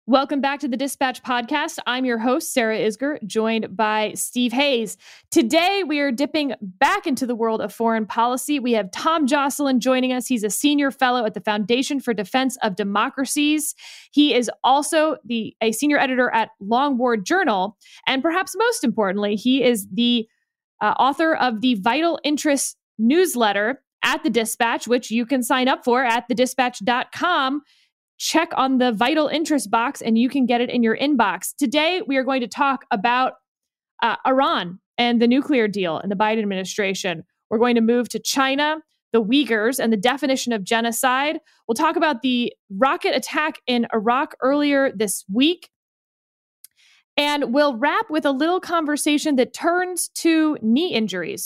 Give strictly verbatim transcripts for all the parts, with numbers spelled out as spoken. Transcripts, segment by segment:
Welcome back to the Dispatch Podcast. I'm your host, Sarah Isgur, joined by Steve Hayes. Today, we are dipping back into the world of foreign policy. We have Tom Joscelyn joining us. He's a senior fellow at the Foundation for Defense of Democracies. He is also the a senior editor at Longboard Journal. And perhaps most importantly, he is the uh, author of the Vital Interests newsletter at the Dispatch, which you can sign up for at the dispatch dot com. Check on the vital interest box and you can get it in your inbox. Today, we are going to talk about uh, Iran and the nuclear deal and the Biden administration. We're going to move to China, the Uyghurs, and the definition of genocide. We'll talk about the rocket attack in Iraq earlier this week. And we'll wrap with a little conversation that turns to knee injuries.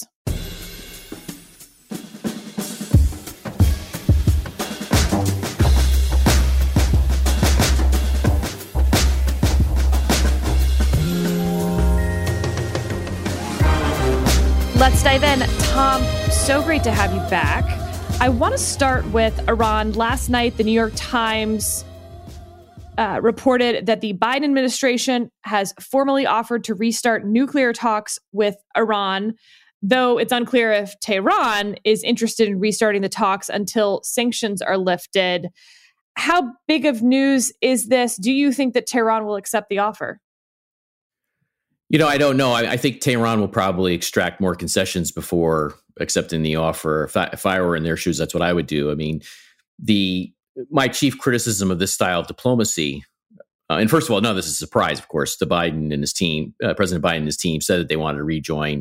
Let's dive in. Tom, so great to have you back. I want to start with Iran. Last night, the New York Times uh, reported that the Biden administration has formally offered to restart nuclear talks with Iran, though it's unclear if Tehran is interested in restarting the talks until sanctions are lifted. How big of news is this? Do you think that Tehran will accept the offer? You know, I don't know. I, I think Tehran will probably extract more concessions before accepting the offer. If I, if I were in their shoes, that's what I would do. I mean, the my chief criticism of this style of diplomacy, uh, and first of all, no, this is a surprise, of course. The Biden and his team, uh, President Biden and his team said that they wanted to rejoin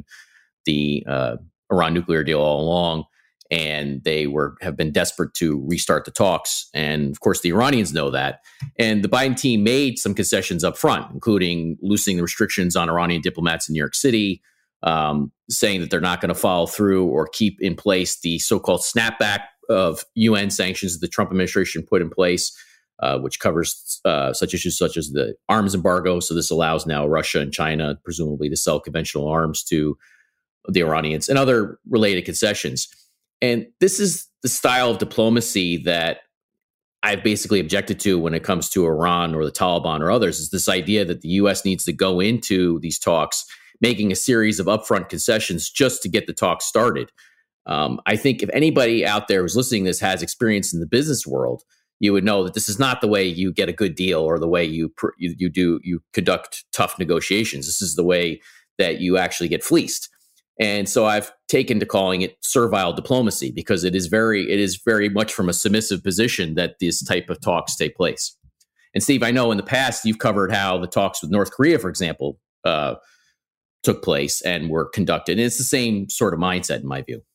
the uh, Iran nuclear deal all along, and they were have been desperate to restart the talks. And of course, the Iranians know that. And the Biden team made some concessions up front, including loosening the restrictions on Iranian diplomats in New York City, um, saying that they're not going to follow through or keep in place the so-called snapback of U N sanctions that the Trump administration put in place, uh, which covers uh, such issues such as the arms embargo. So this allows now Russia and China, presumably, to sell conventional arms to the Iranians and other related concessions. And this is the style of diplomacy that I've basically objected to when it comes to Iran or the Taliban or others, is this idea that the U S needs to go into these talks making a series of upfront concessions just to get the talks started. Um, I think if anybody out there who's listening to this has experience in the business world, you would know that this is not the way you get a good deal or the way you pr- you, you do you conduct tough negotiations. This is the way that you actually get fleeced. And so I've taken to calling it servile diplomacy because it is very, it is very much from a submissive position that this type of talks take place. And Steve, I know in the past you've covered how the talks with North Korea, for example, uh, took place and were conducted. And it's the same sort of mindset in my view.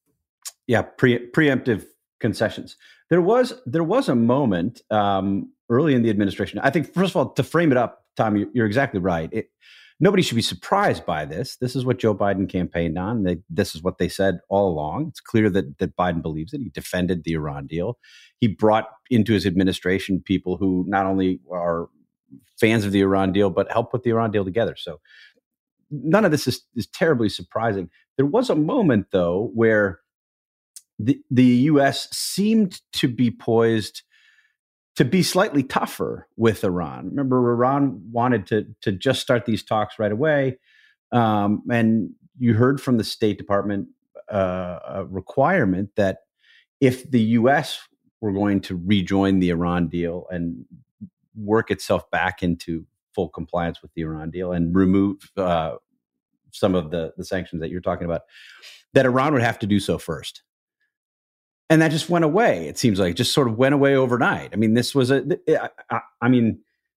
Yeah, pre- preemptive concessions. There was there was a moment um, early in the administration. I think, first of all, to frame it up, Tom, you, you're exactly right. It, Nobody should be surprised by this. This is what Joe Biden campaigned on. They, this is what they said all along. It's clear that, that Biden believes it. He defended the Iran deal. He brought into his administration people who not only are fans of the Iran deal, but help put the Iran deal together. So none of this is, is terribly surprising. There was a moment, though, where the, the U S seemed to be poised to be slightly tougher with Iran. Remember, Iran wanted to, to just start these talks right away. Um, and you heard from the State Department uh, a requirement that if the U S were going to rejoin the Iran deal and work itself back into full compliance with the Iran deal and remove uh, some of the, the sanctions that you're talking about, that Iran would have to do so first. And that just went away. It seems like it just sort of went away overnight. I mean, this was a, I, I mean.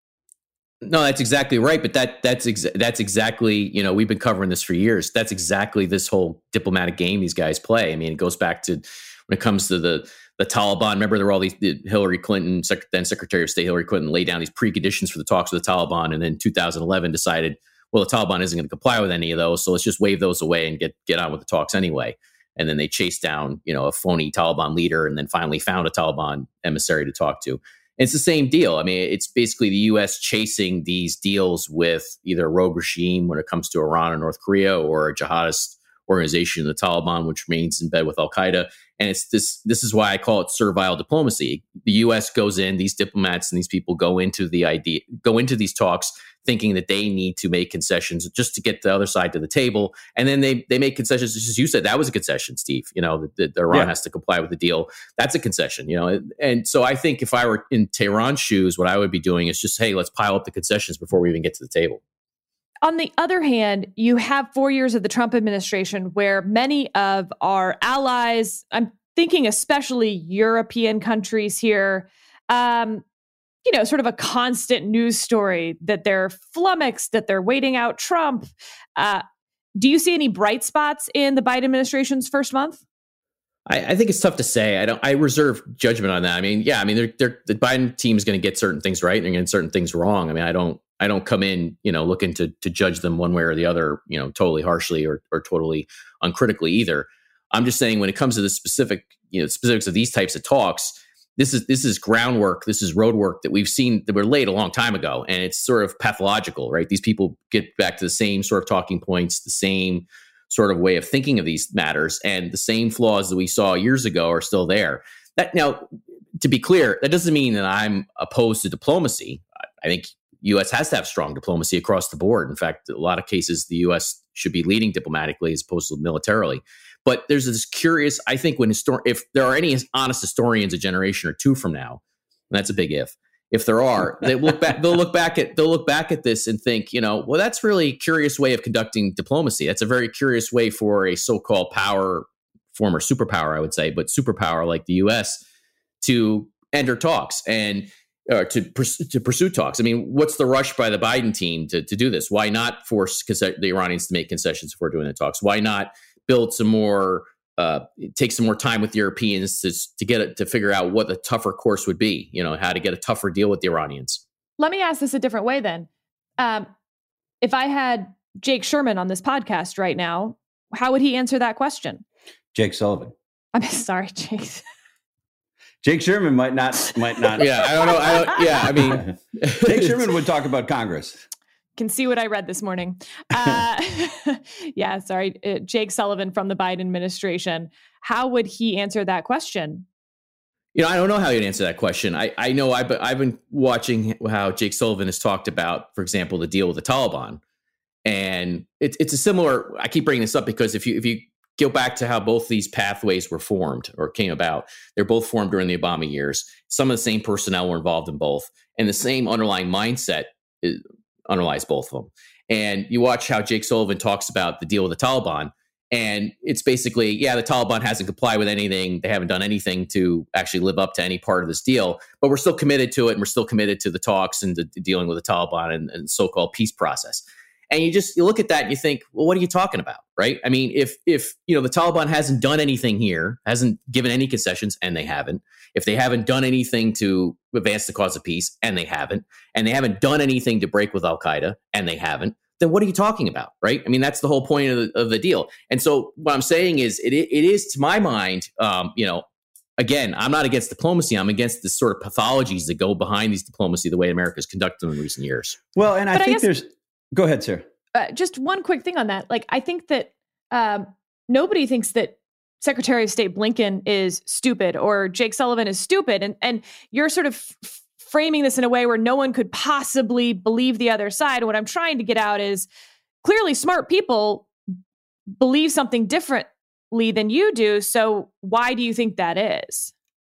No, that's exactly right. But that that's exa- that's exactly, you know, we've been covering this for years. That's exactly this whole diplomatic game these guys play. I mean, it goes back to when it comes to the the Taliban. Remember, there were all these, the Hillary Clinton, sec- then Secretary of State Hillary Clinton laid down these preconditions for the talks with the Taliban. And then two thousand eleven decided, well, the Taliban isn't going to comply with any of those. So let's just wave those away and get get on with the talks anyway. And then they chased down, you know, a phony Taliban leader and then finally found a Taliban emissary to talk to. And it's the same deal. I mean, it's basically the U S chasing these deals with either a rogue regime when it comes to Iran or North Korea or a jihadist organization, the Taliban, which remains in bed with Al-Qaeda. And it's this, this is why I call it servile diplomacy. The U S goes in, these diplomats and these people go into the idea, go into these talks thinking that they need to make concessions just to get the other side to the table. And then they they make concessions, just as you said, that was a concession, Steve. You know, that, that Iran yeah. has to comply with the deal. That's a concession, you know. And so I think if I were in Tehran's shoes, what I would be doing is just, hey, let's pile up the concessions before we even get to the table. On the other hand, you have four years of the Trump administration where many of our allies, I'm thinking especially European countries here, um, you know, sort of a constant news story that they're flummoxed, that they're waiting out Trump. Uh, do you see any bright spots in the Biden administration's first month? I, I think it's tough to say. I don't. I reserve judgment on that. I mean, yeah. I mean, they're, they're, the Biden team is going to get certain things right and they're going to get certain things wrong. I mean, I don't. I don't come in, you know, looking to to judge them one way or the other, you know, totally harshly or or totally uncritically either. I'm just saying when it comes to the specific, you know, specifics of these types of talks, this is this is groundwork, this is road work that we've seen that were laid a long time ago, and it's sort of pathological, right? These people get back to the same sort of talking points, the same sort of way of thinking of these matters, and the same flaws that we saw years ago are still there. That now, to be clear, that doesn't mean that I'm opposed to diplomacy. I think U S has to have strong diplomacy across the board. In fact, a lot of cases, the U S should be leading diplomatically as opposed to militarily. But there's this curious, I think when histor- if there are any honest historians a generation or two from now, and that's a big if, if there are, they look back, they'll look back at, they'll look back at this and think, you know, well, that's really a curious way of conducting diplomacy. That's a very curious way for a so-called power, former superpower, I would say, but superpower like the U S to enter talks and Uh, to pers- to pursue talks. I mean, what's the rush by the Biden team to, to do this? Why not force conce- the Iranians to make concessions before doing the talks? Why not build some more, uh, take some more time with the Europeans to to get it to figure out what the tougher course would be? You know, how to get a tougher deal with the Iranians. Let me ask this a different way then. Um, if I had Jake Sherman on this podcast right now, how would he answer that question? Jake Sullivan. I'm sorry, Jake. Jake Sherman might not, might not. Yeah, I don't know. I don't, yeah, I mean, Jake Sherman would talk about Congress. Can see what I read this morning. Uh, yeah, sorry, uh, Jake Sullivan from the Biden administration. How would he answer that question? You know, I don't know how you'd answer that question. I, I know I've, I've been watching how Jake Sullivan has talked about, for example, the deal with the Taliban, and it, it's a similar. I keep bringing this up because if you if you go back to how both these pathways were formed or came about. They're both formed during the Obama years. Some of the same personnel were involved in both, and the same underlying mindset is, underlies both of them. And you watch how Jake Sullivan talks about the deal with the Taliban, and it's basically, yeah, the Taliban hasn't complied with anything. They haven't done anything to actually live up to any part of this deal, but we're still committed to it, and we're still committed to the talks and to, to dealing with the Taliban and, and so-called peace process. And you just you look at that and you think, well, what are you talking about, right? I mean, if if you know the Taliban hasn't done anything here, hasn't given any concessions, and they haven't. If they haven't done anything to advance the cause of peace, and they haven't, and they haven't done anything to break with Al Qaeda, and they haven't, then what are you talking about, right? I mean, that's the whole point of the, of the deal. And so what I'm saying is, it it is to my mind, um, you know, again, I'm not against diplomacy. I'm against the sort of pathologies that go behind these diplomacy, the way America's conducted them in recent years. Well, and I but think I guess- there's. Go ahead, Sarah. Uh, just one quick thing on that. Like, I think that um, nobody thinks that Secretary of State Blinken is stupid or Jake Sullivan is stupid. And, and you're sort of f- framing this in a way where no one could possibly believe the other side. What I'm trying to get out is clearly smart people believe something differently than you do. So why do you think that is?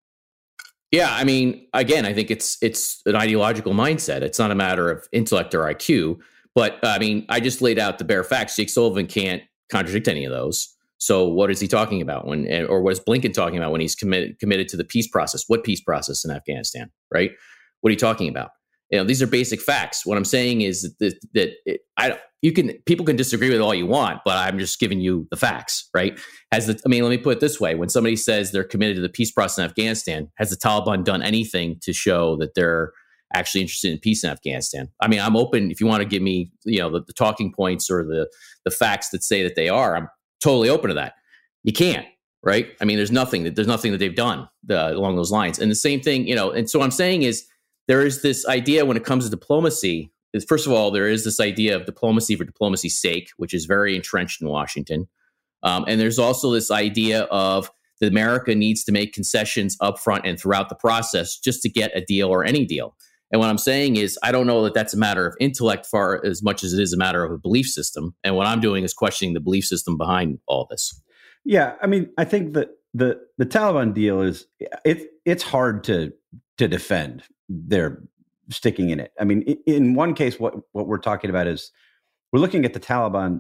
Yeah, I mean, again, I think it's it's an ideological mindset. It's not a matter of intellect or I Q. But I mean, I just laid out the bare facts. Jake Sullivan can't contradict any of those. So what is he talking about when, or what is Blinken talking about when he's committed committed to the peace process? What peace process in Afghanistan, right? What are you talking about? You know, these are basic facts. What I'm saying is that that it, I you can people can disagree with all you want, but I'm just giving you the facts, right? Has the I mean, let me put it this way: when somebody says they're committed to the peace process in Afghanistan, has the Taliban done anything to show that they're actually interested in peace in Afghanistan? I mean, I'm open if you want to give me, you know, the, the talking points or the the facts that say that they are. I'm totally open to that. You can't, right? I mean, there's nothing that there's nothing that they've done uh, along those lines. And the same thing, you know. And so what I'm saying is there is this idea when it comes to diplomacy. Is first of all, there is this idea of diplomacy for diplomacy's sake, which is very entrenched in Washington. Um, and there's also this idea of that America needs to make concessions up front and throughout the process just to get a deal or any deal. And what I'm saying is, I don't know that that's a matter of intellect far as much as it is a matter of a belief system. And what I'm doing is questioning the belief system behind all this. Yeah, I mean, I think that the the Taliban deal is it it's hard to to defend their sticking in it. I mean, in one case, what what we're talking about is we're looking at the Taliban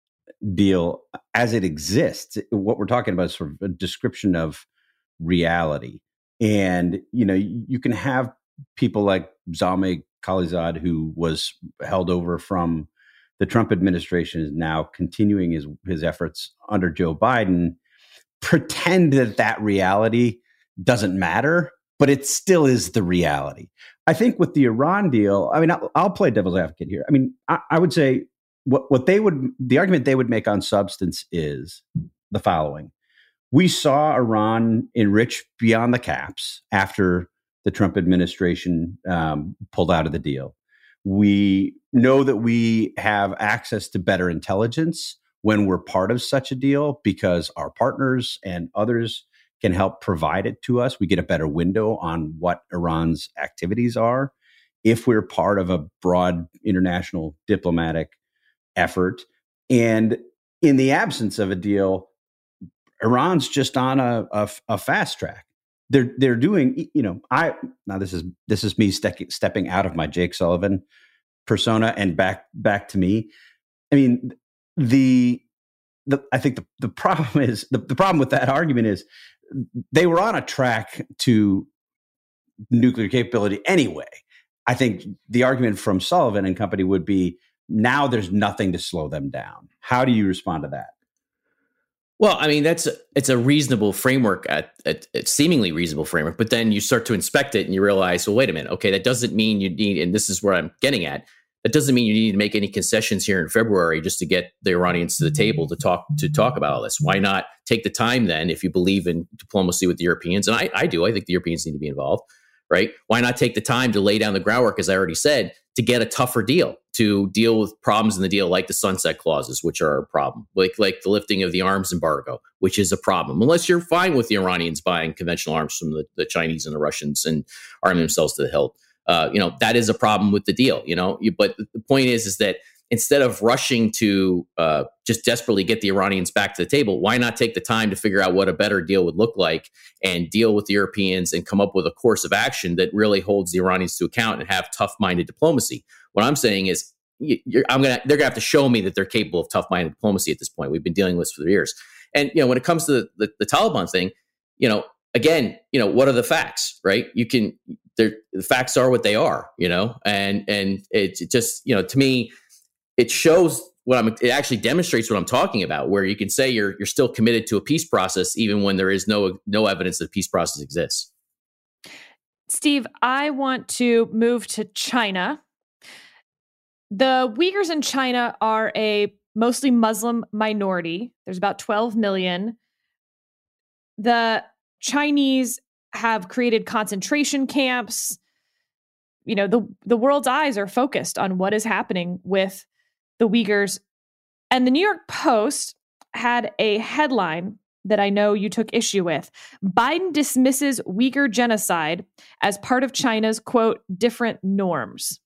deal as it exists. What we're talking about is sort of a description of reality, and you know, you can have people like Zalmay Khalilzad, who was held over from the Trump administration, is now continuing his, his efforts under Joe Biden, pretend that that reality doesn't matter, but it still is the reality. I think with the Iran deal, I mean, I'll, I'll play devil's advocate here. I mean, I, I would say what, what they would, the argument they would make on substance is the following. We saw Iran enrich beyond the caps after the Trump administration um, pulled out of the deal. We know that we have access to better intelligence when we're part of such a deal because our partners and others can help provide it to us. We get a better window on what Iran's activities are if we're part of a broad international diplomatic effort. And in the absence of a deal, Iran's just on a, a, a fast track. They're they're doing, you know, I now this is this is me ste- stepping out of my Jake Sullivan persona and back back to me. I mean, the the I think the, the problem is the, the problem with that argument is they were on a track to nuclear capability anyway. I think the argument from Sullivan and company would be now there's nothing to slow them down. How do you respond to that? Well, I mean, that's a, it's a reasonable framework, at, at, at seemingly reasonable framework, but then you start to inspect it and you realize, well, wait a minute. Okay, that doesn't mean you need, and this is where I'm getting at, that doesn't mean you need to make any concessions here in February just to get the Iranians to the table to talk to talk about all this. Why not take the time then, if you believe in diplomacy with the Europeans, and I, I do, I think the Europeans need to be involved, right? Why not take the time to lay down the groundwork, as I already said, to get a tougher deal, to deal with problems in the deal like the sunset clauses, which are a problem, like like the lifting of the arms embargo, which is a problem, unless you're fine with the Iranians buying conventional arms from the, the Chinese and the Russians and arming themselves to the hilt. Uh, you know, that is a problem with the deal, you know, you, but the point is, is that instead of rushing to uh, just desperately get the Iranians back to the table, why not take the time to figure out what a better deal would look like and deal with the Europeans and come up with a course of action that really holds the Iranians to account and have tough-minded diplomacy? What I'm saying is, you're, I'm gonna they're gonna have to show me that they're capable of tough-minded diplomacy at this point. We've been dealing with this for years, and you know, when it comes to the, the, the Taliban thing, you know, again, you know, what are the facts, right? You can, the facts are what they are, you know, and and it just, you know, to me, it shows what I'm, it actually demonstrates what I'm talking about, where you can say you're you're still committed to a peace process, even when there is no no evidence that peace process exists. Steve, I want to move to China. The Uyghurs in China are a mostly Muslim minority. There's about twelve million. The Chinese have created concentration camps. You know, the, the world's eyes are focused on what is happening with the Uyghurs. And the New York Post had a headline that I know you took issue with. Biden dismisses Uyghur genocide as part of China's, quote, different norms.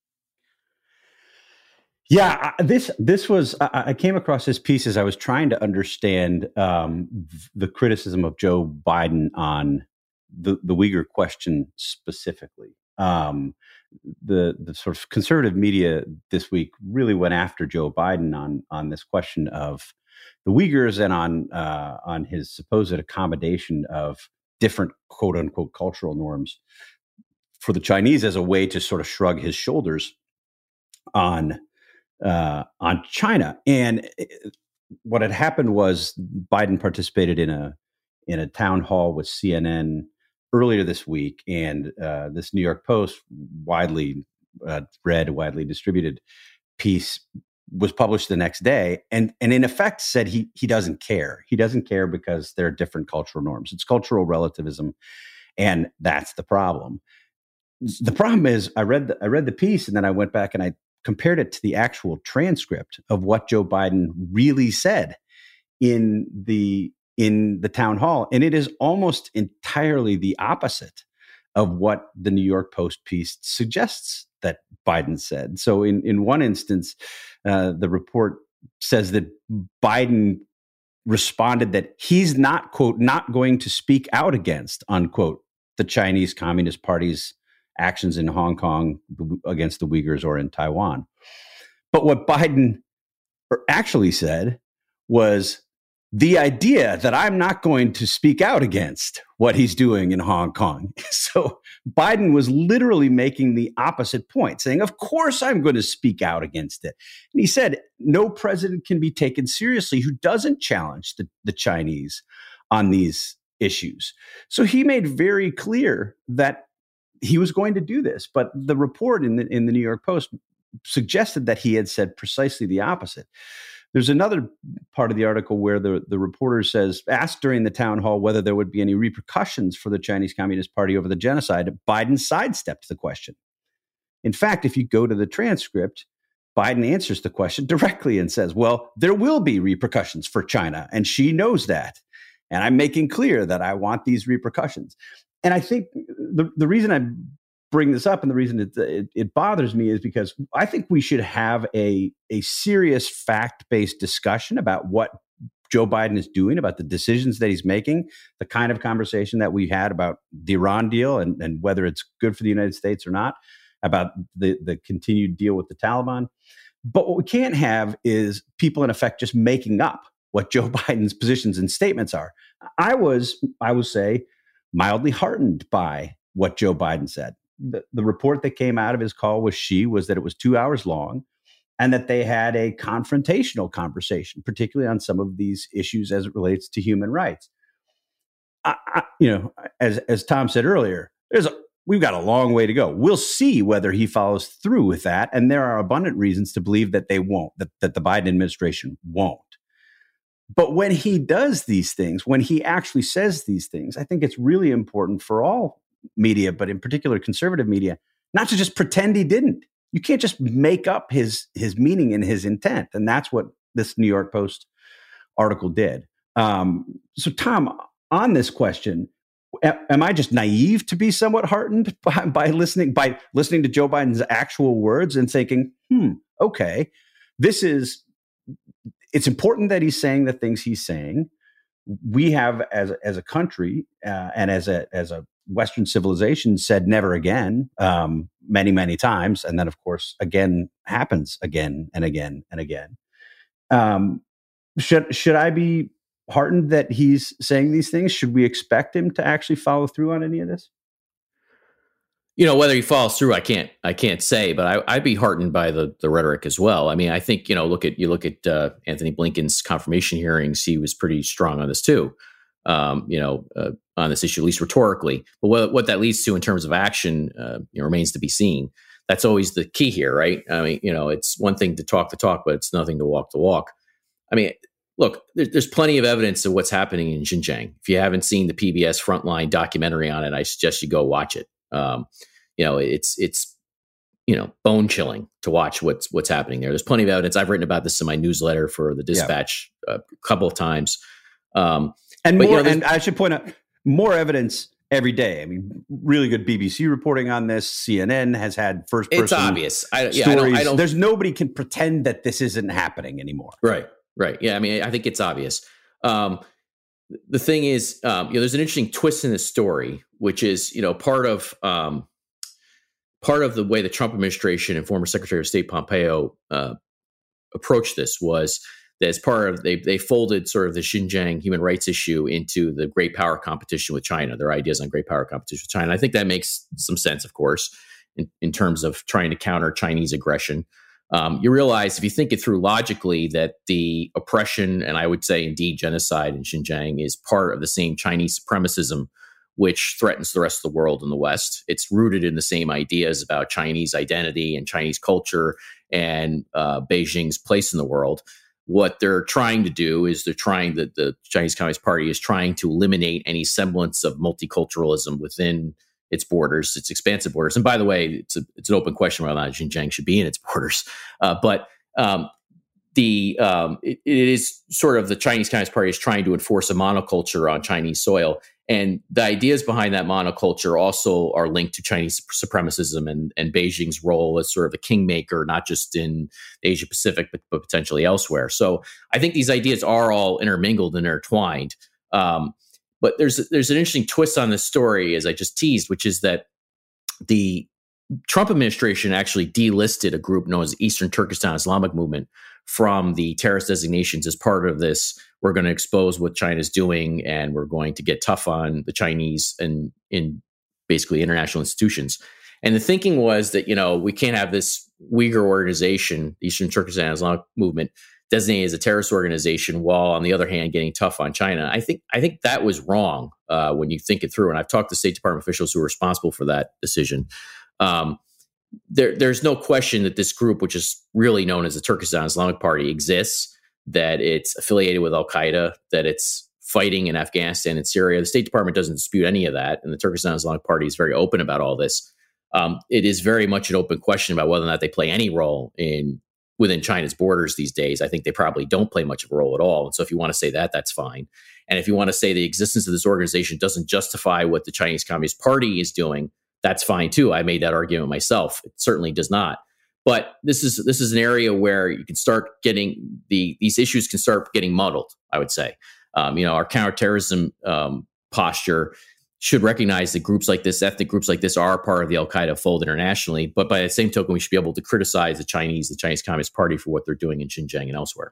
Yeah, this this was, I, I came across this piece as I was trying to understand um, the criticism of Joe Biden on the, the Uyghur question specifically. Um, the the sort of conservative media this week really went after Joe Biden on on this question of the Uyghurs and on uh, on his supposed accommodation of different quote unquote cultural norms for the Chinese as a way to sort of shrug his shoulders on uh, on China. And it, what had happened was Biden participated in a in a town hall with C N N earlier this week, and uh, this New York Post, widely uh, read, widely distributed piece was published the next day, and and in effect said he he doesn't care. He doesn't care because there are different cultural norms. It's cultural relativism, and that's the problem. The problem is, I read the, I read the piece, and then I went back and I compared it to the actual transcript of what Joe Biden really said. in the in the town hall, and it is almost entirely the opposite of what the New York Post piece suggests that Biden said. So in, in one instance, uh, the report says that Biden responded that he's not, quote, not going to speak out against, unquote, the Chinese Communist Party's actions in Hong Kong against the Uyghurs or in Taiwan. But what Biden actually said was the idea that I'm not going to speak out against what he's doing in Hong Kong. So Biden was literally making the opposite point, saying, of course I'm going to speak out against it. And he said, no president can be taken seriously who doesn't challenge the, the Chinese on these issues. So he made very clear that he was going to do this. But the report in the, in the New York Post suggested that he had said precisely the opposite. There's another part of the article where the, the reporter says, asked during the town hall whether there would be any repercussions for the Chinese Communist Party over the genocide, Biden sidestepped the question. In fact, if you go to the transcript, Biden answers the question directly and says, well, there will be repercussions for China, and she knows that. And I'm making clear that I want these repercussions. And I think the, the reason I bring this up and the reason it, it, it bothers me is because I think we should have a, a serious fact-based discussion about what Joe Biden is doing, about the decisions that he's making, the kind of conversation that we had about the Iran deal and, and whether it's good for the United States or not, about the, the continued deal with the Taliban. But what we can't have is people, in effect, just making up what Joe Biden's positions and statements are. I was, I will say, mildly heartened by what Joe Biden said. The, the report that came out of his call with Xi was that it was two hours long and that they had a confrontational conversation, particularly on some of these issues as it relates to human rights. I, I, you know, as, as Tom said earlier, there's a, we've got a long way to go. We'll see whether he follows through with that. And there are abundant reasons to believe that they won't, that, that the Biden administration won't. But when he does these things, when he actually says these things, I think it's really important for all media, but in particular conservative media, not to just pretend he didn't. You can't just make up his his meaning and his intent. And that's what this New York Post article did. Um, so, Tom, on this question, am I just naive to be somewhat heartened by, by listening by listening to Joe Biden's actual words and thinking, hmm, okay, this is, it's important that he's saying the things he's saying. We have, as as a country uh, and as a as a Western civilization, said never again um, many, many times. And then, of course, again happens again and again and again. Um, should should I be heartened that he's saying these things? Should we expect him to actually follow through on any of this? You know, whether he follows through, I can't I can't say, but I, I'd be heartened by the the rhetoric as well. I mean, I think, you know, look at you look at uh, Anthony Blinken's confirmation hearings. He was pretty strong on this, too. Um, you know, uh, on this issue, at least rhetorically. But what, what that leads to in terms of action uh, you know, remains to be seen. That's always the key here, right? I mean, you know, it's one thing to talk the talk, but it's nothing to walk the walk. I mean, look, there's, there's plenty of evidence of what's happening in Xinjiang. If you haven't seen the P B S Frontline documentary on it, I suggest you go watch it. Um, you know, it's it's you know bone chilling to watch what's what's happening there. There's plenty of evidence. I've written about this in my newsletter for the Dispatch yeah. a couple of times. Um, And but, more, you know, and I should point out more evidence every day. I mean, really good B B C reporting on this. C N N has had first person. It's obvious. I, stories. Yeah, I don't, I don't, There's nobody can pretend that this isn't happening anymore. Right. Right. Yeah. I mean, I think it's obvious. Um, the thing is, um, you know, there's an interesting twist in this story, which is, you know, part of um, part of the way the Trump administration and former Secretary of State Pompeo uh, approached this was that as part of, they they folded sort of the Xinjiang human rights issue into the great power competition with China, their ideas on great power competition with China. And I think that makes some sense, of course, in, in terms of trying to counter Chinese aggression. Um, you realize, if you think it through logically, that the oppression, and I would say indeed genocide in Xinjiang, is part of the same Chinese supremacism which threatens the rest of the world in the West. It's rooted in the same ideas about Chinese identity and Chinese culture and uh, Beijing's place in the world. What they're trying to do is they're trying that the Chinese Communist Party is trying to eliminate any semblance of multiculturalism within its borders, its expansive borders. And by the way, it's a, it's an open question whether or not Xinjiang should be in its borders. Uh, but um, the um, it, it is sort of the Chinese Communist Party is trying to enforce a monoculture on Chinese soil. And the ideas behind that monoculture also are linked to Chinese supremacism and, and Beijing's role as sort of a kingmaker, not just in Asia Pacific, but, but potentially elsewhere. So I think these ideas are all intermingled and intertwined. Um, but there's there's an interesting twist on this story, as I just teased, which is that the Trump administration actually delisted a group known as Eastern Turkestan Islamic Movement from the terrorist designations as part of this. We're going to expose what China's doing, and we're going to get tough on the Chinese and in basically international institutions. And the thinking was that, you know, we can't have this Uyghur organization, the Eastern Turkestan Islamic Movement, designated as a terrorist organization, while on the other hand getting tough on China. I think I think that was wrong uh, when you think it through. And I've talked to State Department officials who are responsible for that decision. Um, there, there's no question that this group, which is really known as the Turkestan Islamic Party, exists, that it's affiliated with Al-Qaeda, that it's fighting in Afghanistan and Syria. The State Department doesn't dispute any of that, and the Turkestan Islamic Party is very open about all this. Um, it is very much an open question about whether or not they play any role in within China's borders these days. I think they probably don't play much of a role at all. And so if you want to say that, that's fine. And if you want to say the existence of this organization doesn't justify what the Chinese Communist Party is doing, that's fine too. I made that argument myself. It certainly does not. But this is this is an area where you can start getting the these issues can start getting muddled, I would say. Um, you know, our counterterrorism um, posture should recognize that groups like this, ethnic groups like this, are part of the Al-Qaeda fold internationally. But by the same token, we should be able to criticize the Chinese, the Chinese Communist Party, for what they're doing in Xinjiang and elsewhere.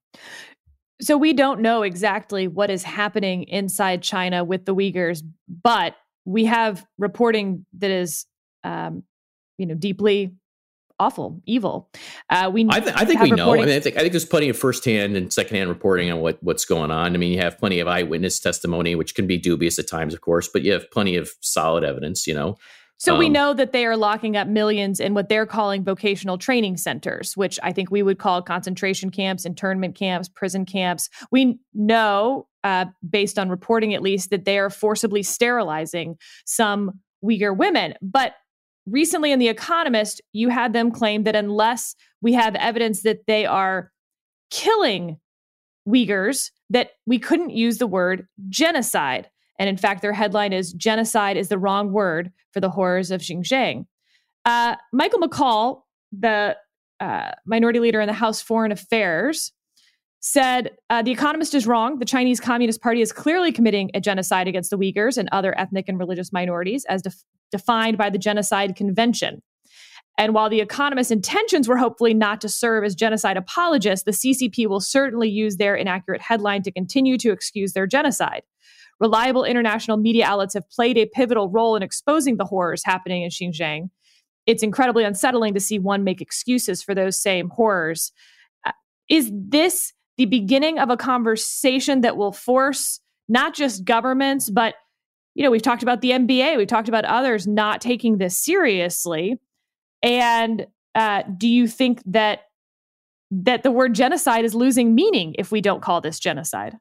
So we don't know exactly what is happening inside China with the Uyghurs, but we have reporting that is, um, you know, deeply awful, evil. Uh, we I, th- I think we know. I mean, I think I think there's plenty of firsthand and secondhand reporting on what what's going on. I mean, you have plenty of eyewitness testimony, which can be dubious at times, of course, but you have plenty of solid evidence. You know. So um, we know that they are locking up millions in what they're calling vocational training centers, which I think we would call concentration camps, internment camps, prison camps. We know, uh, based on reporting at least, that they are forcibly sterilizing some Uyghur women. But recently in The Economist, you had them claim that unless we have evidence that they are killing Uyghurs, that we couldn't use the word genocide. And in fact, their headline is "Genocide is the wrong word for the horrors of Xinjiang." Uh, Michael McCaul, the uh, minority leader in the House Foreign Affairs, said, uh, The Economist is wrong. The Chinese Communist Party is clearly committing a genocide against the Uyghurs and other ethnic and religious minorities as def- defined by the Genocide Convention. And while The Economist's intentions were hopefully not to serve as genocide apologists, the C C P will certainly use their inaccurate headline to continue to excuse their genocide. Reliable international media outlets have played a pivotal role in exposing the horrors happening in Xinjiang. It's incredibly unsettling to see one make excuses for those same horrors. Uh, is this the beginning of a conversation that will force not just governments, but, you know, we've talked about the N B A, we've talked about others not taking this seriously. And uh, do you think that that the word genocide is losing meaning if we don't call this genocide?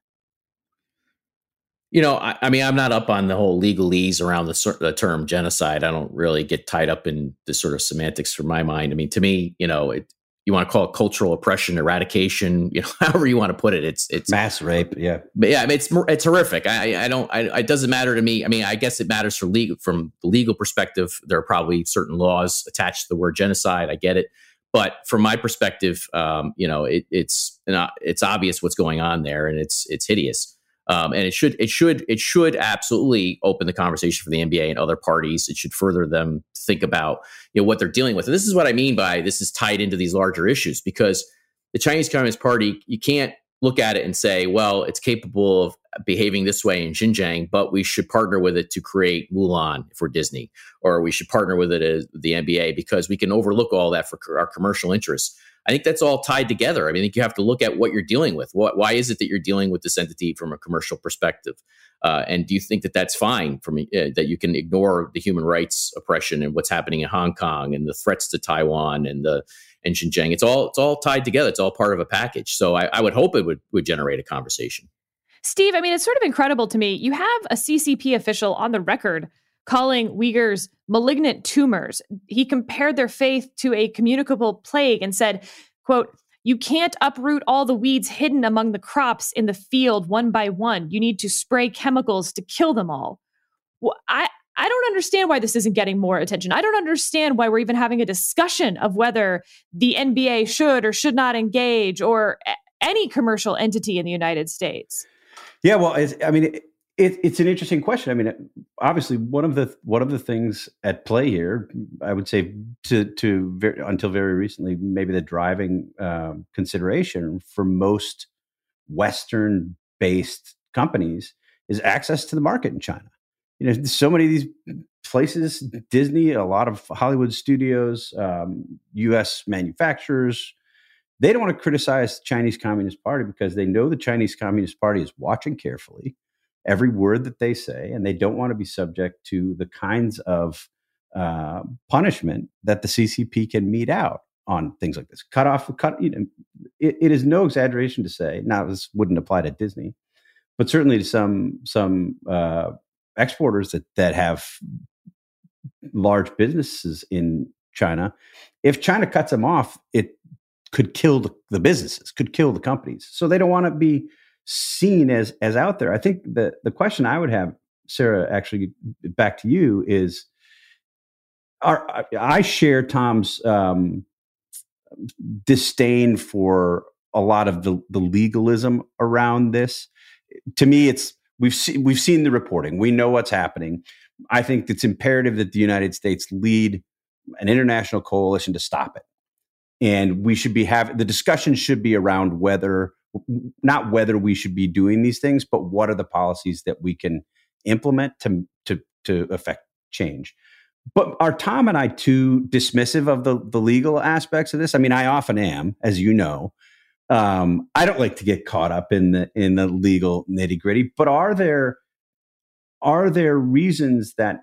You know, I, I mean, I'm not up on the whole legalese around the, the term genocide. I don't really get tied up in the sort of semantics for my mind. I mean, to me, you know, it, you want to call it cultural oppression, eradication, you know, however you want to put it. It's it's mass rape. Yeah, but yeah, I mean, it's it's horrific. I I don't. I, it doesn't matter to me. I mean, I guess it matters for legal from the legal perspective. There are probably certain laws attached to the word genocide. I get it, but from my perspective, um, you know, it, it's not, it's obvious what's going on there, and it's it's hideous. Um, and it should it should it should absolutely open the conversation for the N B A and other parties. It should further them think about, you know, what they're dealing with. And this is what I mean by this is tied into these larger issues, because the Chinese Communist Party, you can't look at it and say, well, it's capable of behaving this way in Xinjiang, but we should partner with it to create Mulan for Disney, or we should partner with it as the N B A because we can overlook all that for our commercial interests. I think that's all tied together. I mean, I think you have to look at what you're dealing with. What, why is it that you're dealing with this entity from a commercial perspective? Uh, and do you think that that's fine from uh, that you can ignore the human rights oppression and what's happening in Hong Kong and the threats to Taiwan and the and Xinjiang? It's all it's all tied together. It's all part of a package. So I, I would hope it would would generate a conversation. Steve, I mean, it's sort of incredible to me. You have a C C P official on the record calling Uyghurs malignant tumors. He compared their faith to a communicable plague and said, quote, You can't uproot all the weeds hidden among the crops in the field one by one. You need to spray chemicals to kill them all. Well, I, I don't understand why this isn't getting more attention. I don't understand why we're even having a discussion of whether the N B A should or should not engage, or a- any commercial entity in the United States. Yeah, well, it's, I mean, it, it, it's an interesting question. I mean, obviously, one of the one of the things at play here, I would say, to to very, until very recently, maybe the driving um, consideration for most Western-based companies is access to the market in China. You know, so many of these places, Disney, a lot of Hollywood studios, um, U S manufacturers, they don't want to criticize the Chinese Communist Party because they know the Chinese Communist Party is watching carefully every word that they say, and they don't want to be subject to the kinds of uh, punishment that the C C P can mete out on things like this. Cut off, cut. You know, it, it is no exaggeration to say. Now, this wouldn't apply to Disney, but certainly to some some uh, exporters that that have large businesses in China. If China cuts them off, it could kill the, the businesses, could kill the companies. So they don't want to be seen as as out there. I think the the question I would have, Sarah, actually back to you is, are, I share Tom's um, disdain for a lot of the, the legalism around this. To me, it's we've seen we've seen the reporting. We know what's happening. I think it's imperative that the United States lead an international coalition to stop it. And we should be having the discussion should be around whether, not whether we should be doing these things, but what are the policies that we can implement to to to affect change. But are Tom and I too dismissive of the the legal aspects of this? I mean, I often am, as you know. Um, I don't like to get caught up in the in the legal nitty gritty. But are there are there reasons that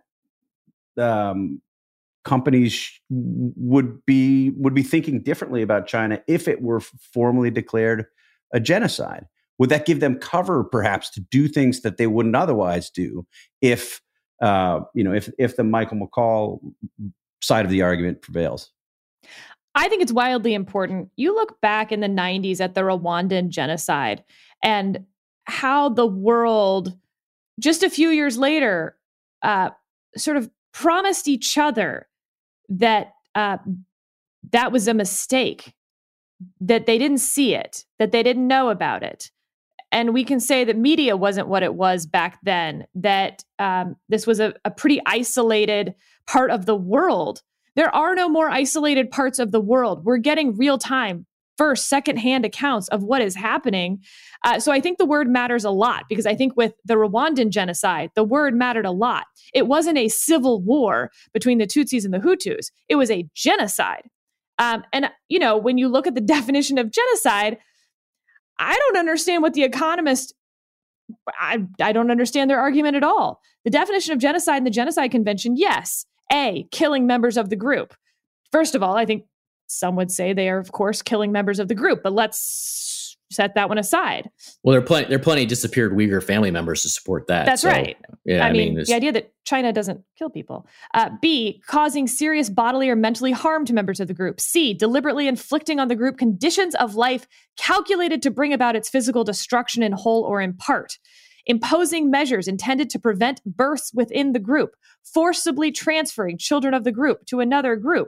um, companies would be would be thinking differently about China if it were formally declared a genocide? Would that give them cover, perhaps, to do things that they wouldn't otherwise do if uh, you know if if the Michael McCaul side of the argument prevails? I think it's wildly important. You look back in the nineties at the Rwandan genocide and how the world, just a few years later, uh, sort of promised each other that uh, that was a mistake, that they didn't see it, that they didn't know about it. And we can say that media wasn't what it was back then, that um, this was a, a pretty isolated part of the world. There are no more isolated parts of the world. We're getting real-time, first, second-hand accounts of what is happening. Uh, so I think the word matters a lot, because I think with the Rwandan genocide, the word mattered a lot. It wasn't a civil war between the Tutsis and the Hutus. It was a genocide. Um, and, you know, when you look at the definition of genocide, I don't understand what the Economist, I, I don't understand their argument at all. The definition of genocide in the Genocide Convention, yes, A, killing members of the group. First of all, I think some would say they are, of course, killing members of the group, but let's set that one aside. Well, there are plenty, there are plenty of disappeared Uyghur family members to support that. That's so, right. Yeah, I, I mean, mean the idea that China doesn't kill people. Uh, B, causing serious bodily or mentally harm to members of the group. C, deliberately inflicting on the group conditions of life calculated to bring about its physical destruction in whole or in part. Imposing measures intended to prevent births within the group, forcibly transferring children of the group to another group.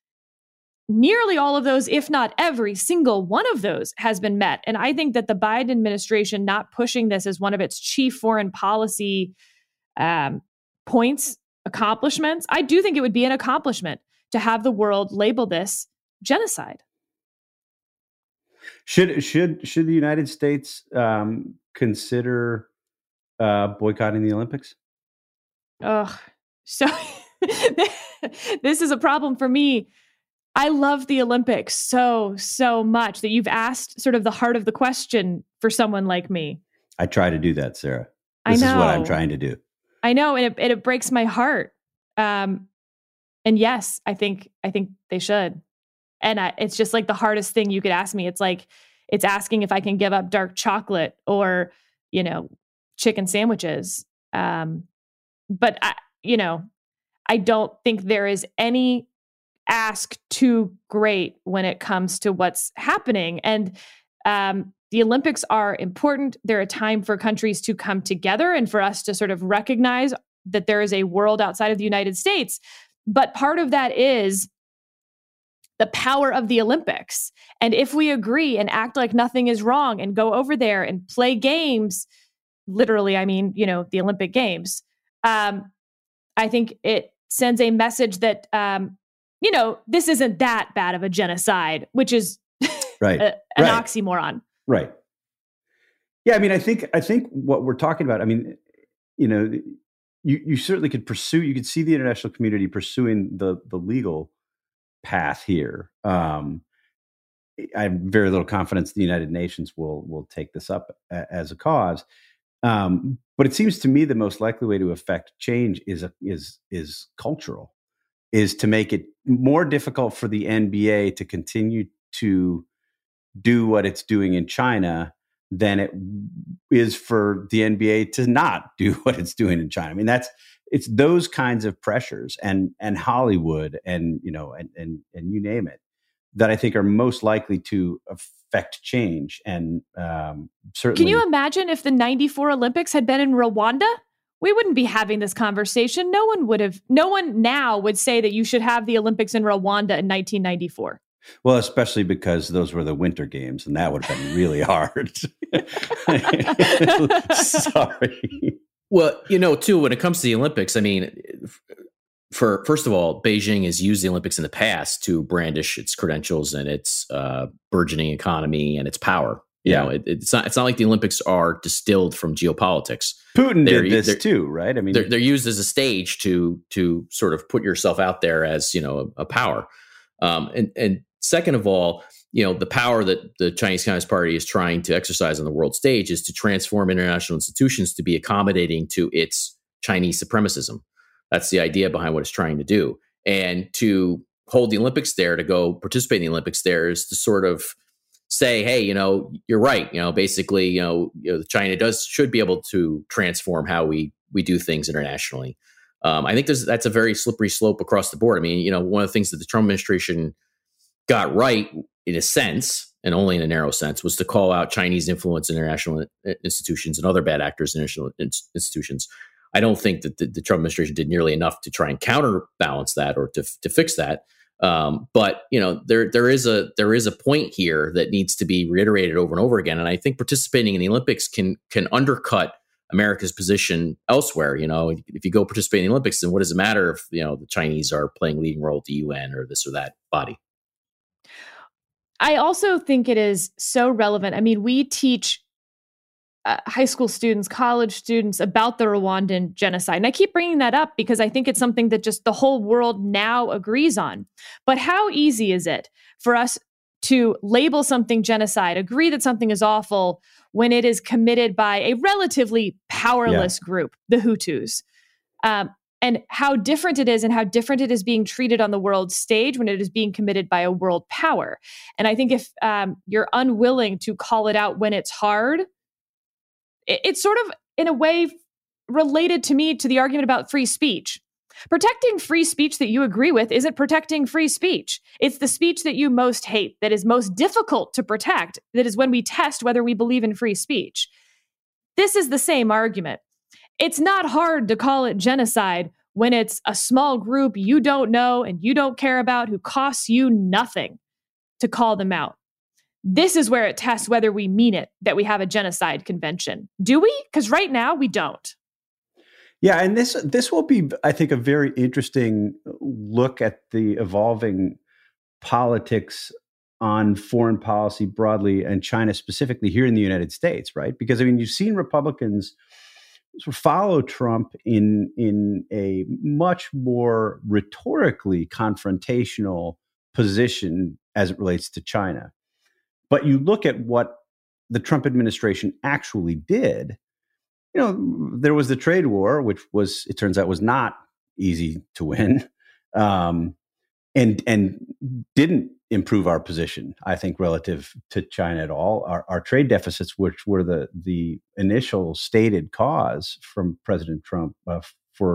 Nearly all of those, if not every single one of those, has been met. And I think that the Biden administration not pushing this as one of its chief foreign policy um, points, accomplishments, I do think it would be an accomplishment to have the world label this genocide. Should should should the United States um, consider uh, boycotting the Olympics? Ugh. So this is a problem for me. I love the Olympics so, so much that you've asked sort of the heart of the question for someone like me. I try to do that, Sarah. This is what I'm trying to do. I know, and it, and it breaks my heart. Um, and yes, I think I think they should. And I, it's just like the hardest thing you could ask me. It's like it's asking if I can give up dark chocolate or, you know, chicken sandwiches. Um, but I, you know, I don't think there is any ask too great when it comes to what's happening. And um, the Olympics are important. They're a time for countries to come together and for us to sort of recognize that there is a world outside of the United States. But part of that is the power of the Olympics. And if we agree and act like nothing is wrong and go over there and play games, literally, I mean, you know, the Olympic Games, um, I think it sends a message that, um, you know, this isn't that bad of a genocide, which is right. a, an right. oxymoron. Right. Yeah. I mean, I think, I think what we're talking about, I mean, you know, you, you certainly could pursue, you could see the international community pursuing the, the legal path here. Um, I have very little confidence the United Nations will, will take this up a, as a cause. Um, but it seems to me the most likely way to affect change is, a, is, is cultural, is to make it more difficult for the N B A to continue to do what it's doing in China than it is for the N B A to not do what it's doing in China. I mean, that's, it's those kinds of pressures and, and Hollywood and, you know, and, and, and you name it, that I think are most likely to affect change. And um, certainly. Can you imagine if the ninety-four Olympics had been in Rwanda? We wouldn't be having this conversation. No one would have, no one now would say that you should have the Olympics in Rwanda in nineteen ninety-four. Well, especially because those were the Winter Games, and that would have been really hard. Sorry. Well, you know, too, when it comes to the Olympics, I mean, for first of all, Beijing has used the Olympics in the past to brandish its credentials and its uh, burgeoning economy and its power. You Yeah. know, it, it's not it's not like the Olympics are distilled from geopolitics. Putin They're- did this they're- too, right? I mean, They're, they're used as a stage to to sort of put yourself out there as, you know, a, a power. Um, and and second of all, you know, the power that the Chinese Communist Party is trying to exercise on the world stage is to transform international institutions to be accommodating to its Chinese supremacism. That's the idea behind what it's trying to do. And to hold the Olympics there, to go participate in the Olympics there, is to sort of say, hey, you know, you're right. You know, basically, you know, you know China does should be able to transform how we we do things internationally. Um, I think there's, that's a very slippery slope across the board. I mean, you know, one of the things that the Trump administration got right, in a sense, and only in a narrow sense, was to call out Chinese influence in international institutions and other bad actors in international institutions. I don't think that the, the Trump administration did nearly enough to try and counterbalance that or to to fix that. Um, but you know, there there is a there is a point here that needs to be reiterated over and over again. And I think participating in the Olympics can can undercut America's position elsewhere. You know, if you go participate in the Olympics, then what does it matter if, you know, the Chinese are playing leading role at the U N or this or that body? I also think it is so relevant. I mean, we teach uh, high school students, college students about the Rwandan genocide. And I keep bringing that up because I think it's something that just the whole world now agrees on. But how easy is it for us to label something genocide, agree that something is awful, when it is committed by a relatively powerless yeah. group, the Hutus? Um, and how different it is and how different it is being treated on the world stage when it is being committed by a world power. And I think if um, you're unwilling to call it out when it's hard, it, it's sort of, in a way, related to me to the argument about free speech. Protecting free speech that you agree with isn't protecting free speech. It's the speech that you most hate that is most difficult to protect. That is when we test whether we believe in free speech. This is the same argument. It's not hard to call it genocide when it's a small group you don't know and you don't care about who costs you nothing to call them out. This is where it tests whether we mean it, that we have a genocide convention. Do we? Because right now we don't. Yeah, and this this will be, I think, a very interesting look at the evolving politics on foreign policy broadly and China specifically here in the United States, right? Because, I mean, you've seen Republicans follow Trump in in a much more rhetorically confrontational position as it relates to China. But you look at what the Trump administration actually did. You know, there was the trade war, which was, it turns out, was not easy to win, um, and and didn't improve our position, I think, relative to China at all. Our, our trade deficits, which were the the initial stated cause from President Trump uh, for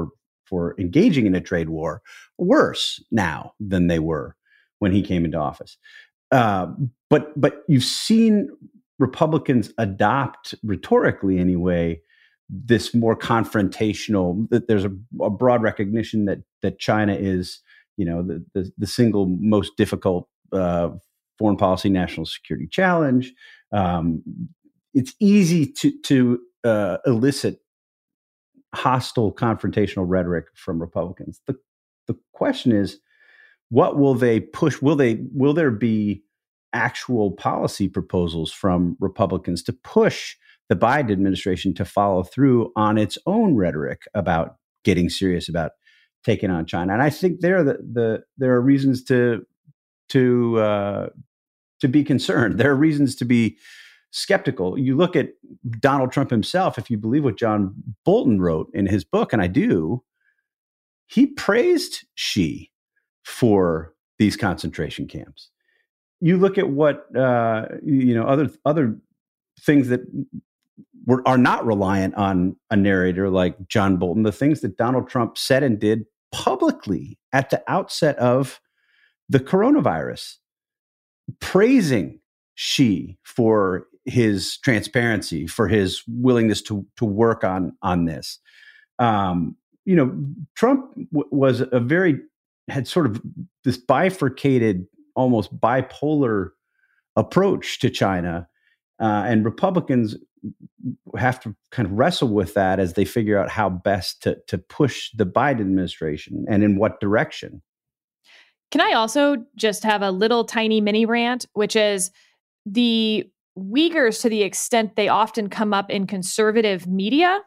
for engaging in a trade war worse now than they were when he came into office. Uh, but but you've seen Republicans adopt, rhetorically anyway, this more confrontational. That there's a, a broad recognition that that China is, you know, the the, the single most difficult uh, foreign policy, national security challenge. Um, it's easy to to uh, elicit hostile, confrontational rhetoric from Republicans. The the question is, what will they push? Will they will there be actual policy proposals from Republicans to push the Biden administration to follow through on its own rhetoric about getting serious about taking on China? And I think there the, the there are reasons to to uh, to be concerned. There are reasons to be skeptical. You look at Donald Trump himself, if you believe what John Bolton wrote in his book, and I do, he praised Xi for these concentration camps. You look at what uh, you know other other things that were, are not reliant on a narrator like John Bolton, the things that Donald Trump said and did publicly at the outset of the coronavirus, praising Xi for his transparency, for his willingness to to work on on this. Um, you know, Trump w- was a very had sort of this bifurcated, almost bipolar approach to China, uh, and Republicans have to kind of wrestle with that as they figure out how best to to push the Biden administration and in what direction. Can I also just have a little tiny mini rant, which is the Uyghurs, to the extent they often come up in conservative media,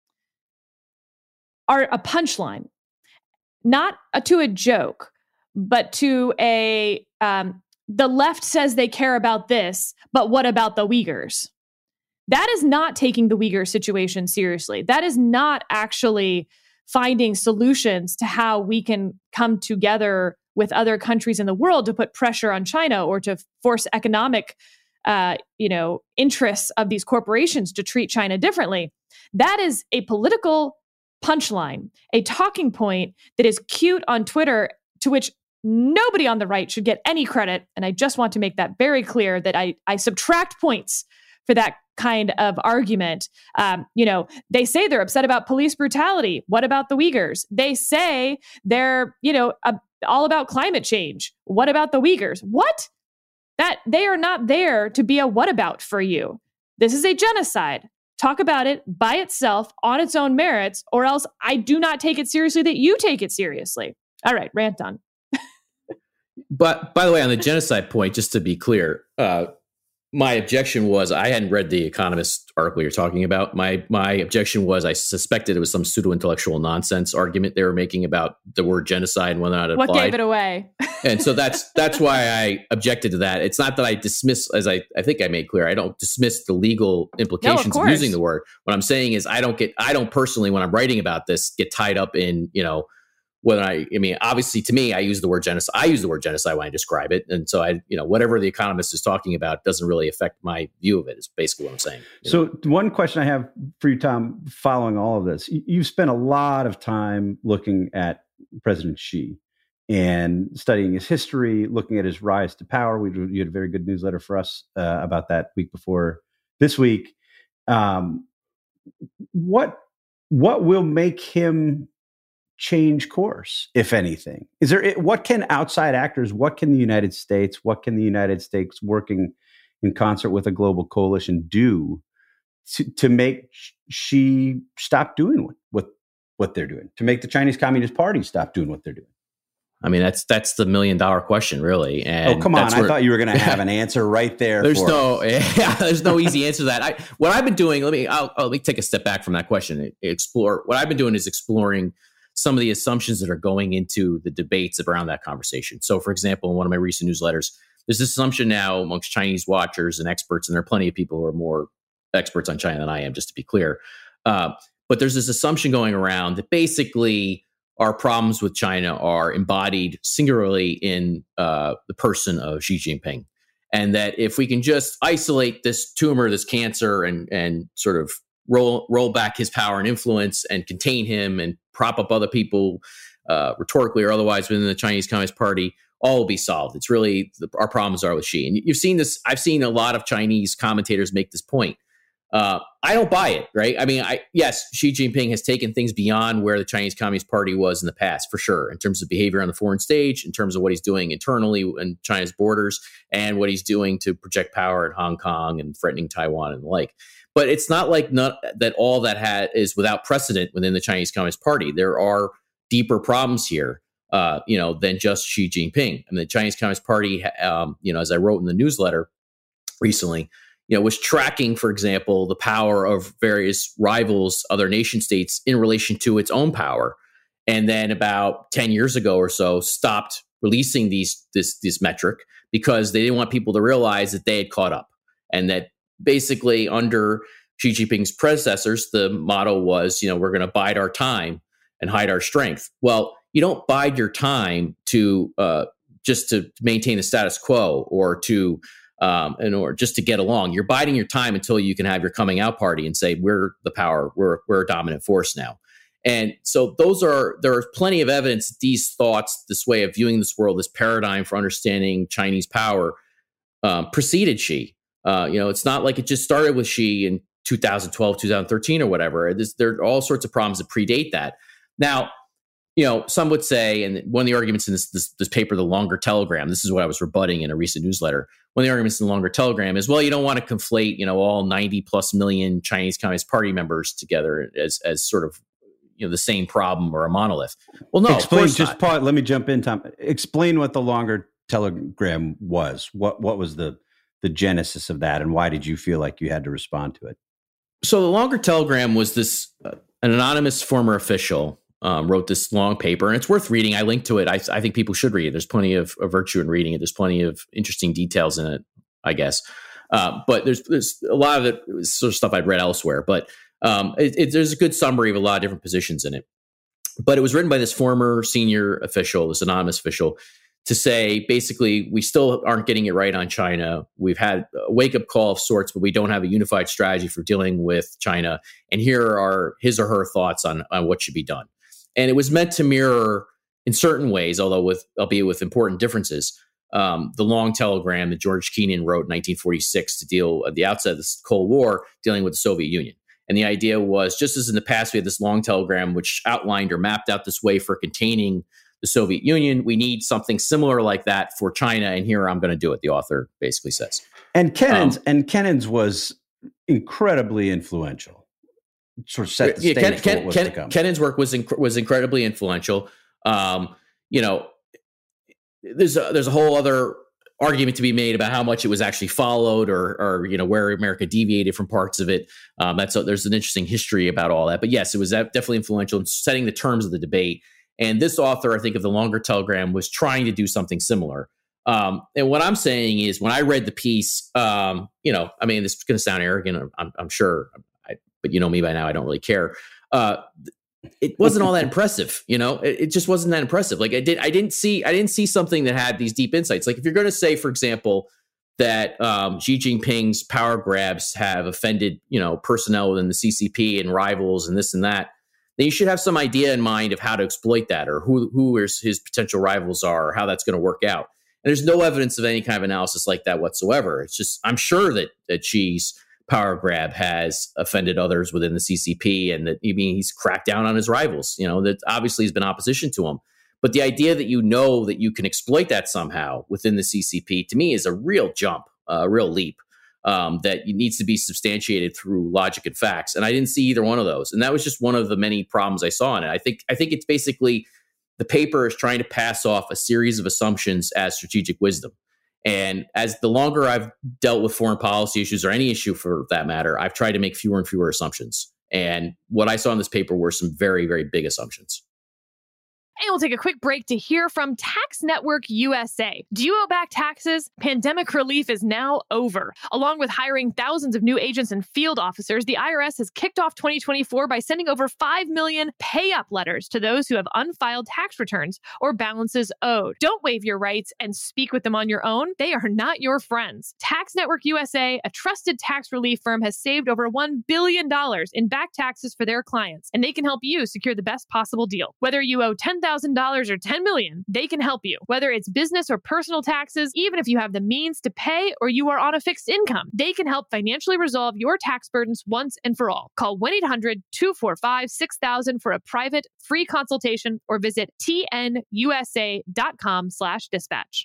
are a punchline, not a, to a joke, but to a, um, the left says they care about this, but what about the Uyghurs? That is not taking the Uyghur situation seriously. That is not actually finding solutions to how we can come together with other countries in the world to put pressure on China or to force economic, uh, you know, interests of these corporations to treat China differently. That is a political punchline, a talking point that is cute on Twitter, to which nobody on the right should get any credit. And I just want to make that very clear that I, I subtract points for that kind of argument. Um, you know, they say they're upset about police brutality. What about the Uyghurs? They say they're, you know, a, all about climate change. What about the Uyghurs? What? That they are not there to be a what about for you. This is a genocide. Talk about it by itself on its own merits, or else I do not take it seriously that you take it seriously. All right, rant done. But by the way, on the genocide point, just to be clear, uh, my objection was I hadn't read the Economist article you're talking about. My my objection was I suspected it was some pseudo-intellectual nonsense argument they were making about the word genocide and whether or not it What applied. gave it away? And so that's that's why I objected to that. It's not that I dismiss, as I, I think I made clear, I don't dismiss the legal implications no, of of using the word. What I'm saying is I don't get, I don't personally, when I'm writing about this, get tied up in, you know, whether I, I mean, obviously to me, I use the word genocide. I use the word genocide when I describe it. And so I, you know, whatever the Economist is talking about doesn't really affect my view of it, is basically what I'm saying. So know? One question I have for you, Tom, following all of this, you've spent a lot of time looking at President Xi and studying his history, looking at his rise to power. We you had a very good newsletter for us uh, about that week before this week. Um, what what will make him change course, if anything? Is there what can outside actors, what can the United States, what can the United States working in concert with a global coalition do to, to make Xi stop doing what, what what they're doing, to make the Chinese Communist Party stop doing what they're doing? I mean, that's that's the million dollar question, really. And oh, come on. Where, I thought you were going to have an answer right there. There's for no yeah, there's no easy answer to that. I, what I've been doing, let me, I'll, I'll, let me take a step back from that question. Explore what I've been doing is exploring some of the assumptions that are going into the debates around that conversation. So, for example, in one of my recent newsletters, there's this assumption now amongst Chinese watchers and experts, and there are plenty of people who are more experts on China than I am, just to be clear. Uh, but there's this assumption going around that basically our problems with China are embodied singularly in uh, the person of Xi Jinping. And that if we can just isolate this tumor, this cancer, and and sort of roll roll back his power and influence and contain him and prop up other people uh, rhetorically or otherwise within the Chinese Communist Party, all will be solved. It's really the, our problems are with Xi. And you've seen this. I've seen a lot of Chinese commentators make this point. Uh, I don't buy it, right? I mean, I yes, Xi Jinping has taken things beyond where the Chinese Communist Party was in the past, for sure, in terms of behavior on the foreign stage, in terms of what he's doing internally in China's borders, and what he's doing to project power in Hong Kong and threatening Taiwan and the like. But it's not like not, that all that ha- is without precedent within the Chinese Communist Party. There are deeper problems here, uh, you know, than just Xi Jinping. I mean, the Chinese Communist Party, um, you know, as I wrote in the newsletter recently, you know, was tracking, for example, the power of various rivals, other nation states in relation to its own power. And then about ten years ago or so, stopped releasing these this this metric because they didn't want people to realize that they had caught up. And that basically under Xi Jinping's predecessors, the motto was, you know, we're going to bide our time and hide our strength. Well, you don't bide your time to uh, just to maintain the status quo or to Um, and or just to get along. You're biding your time until you can have your coming out party and say, we're the power, we're we're a dominant force now. And so those are, there are plenty of evidence that these thoughts, this way of viewing this world, this paradigm for understanding Chinese power um, preceded Xi. Uh, you know, it's not like it just started with Xi in two thousand twelve, two thousand thirteen or whatever. There's, there are all sorts of problems that predate that. Now, you know, some would say, and one of the arguments in this, this this paper, The Longer Telegram, this is what I was rebutting in a recent newsletter. One of the arguments in The Longer Telegram is, well, you don't want to conflate, you know, all ninety plus million Chinese Communist Party members together as as sort of, you know, the same problem or a monolith. Well, no, explain. Of course just not. pause, let me jump in, Tom. Explain what The Longer Telegram was. What what was the the genesis of that, and why did you feel like you had to respond to it? So The Longer Telegram was this uh, an anonymous former official. Um, wrote this long paper, and it's worth reading. I linked to it. I, I think people should read it. There's plenty of, of virtue in reading it. There's plenty of interesting details in it, I guess. Uh, but there's there's a lot of it was sort of stuff I'd read elsewhere. But um, it, it, there's a good summary of a lot of different positions in it. But it was written by this former senior official, this anonymous official, to say, basically, we still aren't getting it right on China. We've had a wake-up call of sorts, but we don't have a unified strategy for dealing with China. And here are his or her thoughts on, on what should be done. And it was meant to mirror, in certain ways, although with albeit with important differences, um, the long telegram that George Kennan wrote in nineteen forty-six to deal at the outset of the Cold War, dealing with the Soviet Union. And the idea was, just as in the past we had this long telegram which outlined or mapped out this way for containing the Soviet Union, we need something similar like that for China. And here I'm going to do it, the author basically says. And Kennan's um, and Kennan's was incredibly influential. Sort of set the yeah, stage Ken, for Ken, what was Ken, to come. Kennan's work was inc- was incredibly influential. Um, you know, there's a, there's a whole other argument to be made about how much it was actually followed, or or you know where America deviated from parts of it. Um, that's a, there's an interesting history about all that. But yes, it was definitely influential in setting the terms of the debate. And this author, I think, of The Longer Telegram was trying to do something similar. Um, and what I'm saying is, when I read the piece, um, you know, I mean, this is going to sound arrogant, I'm, I'm sure. But you know me by now, I don't really care. Uh, it wasn't all that impressive, you know. It, it just wasn't that impressive. Like I did, I didn't see, I didn't see something that had these deep insights. Like if you're going to say, for example, that um, Xi Jinping's power grabs have offended, you know, personnel within the C C P and rivals and this and that, then you should have some idea in mind of how to exploit that, or who who his, his potential rivals are, or how that's going to work out. And there's no evidence of any kind of analysis like that whatsoever. It's just, I'm sure that that Xi's power grab has offended others within the C C P, and that I mean he's cracked down on his rivals. You know, that obviously has been opposition to him. But the idea that you know that you can exploit that somehow within the C C P, to me, is a real jump, a real leap um, that needs to be substantiated through logic and facts. And I didn't see either one of those. And that was just one of the many problems I saw in it. I think I think it's basically the paper is trying to pass off a series of assumptions as strategic wisdom. And as the longer I've dealt with foreign policy issues, or any issue for that matter, I've tried to make fewer and fewer assumptions. And what I saw in this paper were some very, very big assumptions. And we'll take a quick break to hear from Tax Network U S A. Do you owe back taxes? Pandemic relief is now over. Along with hiring thousands of new agents and field officers, the I R S has kicked off twenty twenty-four by sending over five million pay-up letters to those who have unfiled tax returns or balances owed. Don't waive your rights and speak with them on your own. They are not your friends. Tax Network U S A, a trusted tax relief firm, has saved over one billion dollars in back taxes for their clients, and they can help you secure the best possible deal. Whether you owe ten thousand dollars or ten million dollars, they can help you. Whether it's business or personal taxes, even if you have the means to pay or you are on a fixed income, they can help financially resolve your tax burdens once and for all. Call one eight hundred two four five six thousand for a private free consultation or visit tnusa.com slash dispatch.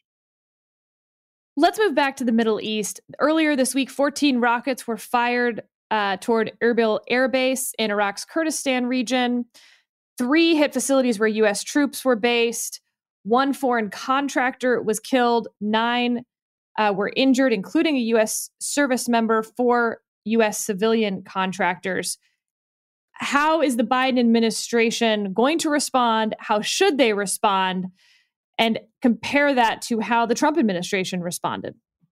Let's move back to the Middle East. Earlier this week, fourteen rockets were fired uh, toward Erbil Air Base in Iraq's Kurdistan region. Three hit facilities where U S troops were based. One foreign contractor was killed. Nine uh, were injured, including a U S service member. Four U S civilian contractors. How is the Biden administration going to respond? How should they respond? And compare that to how the Trump administration responded.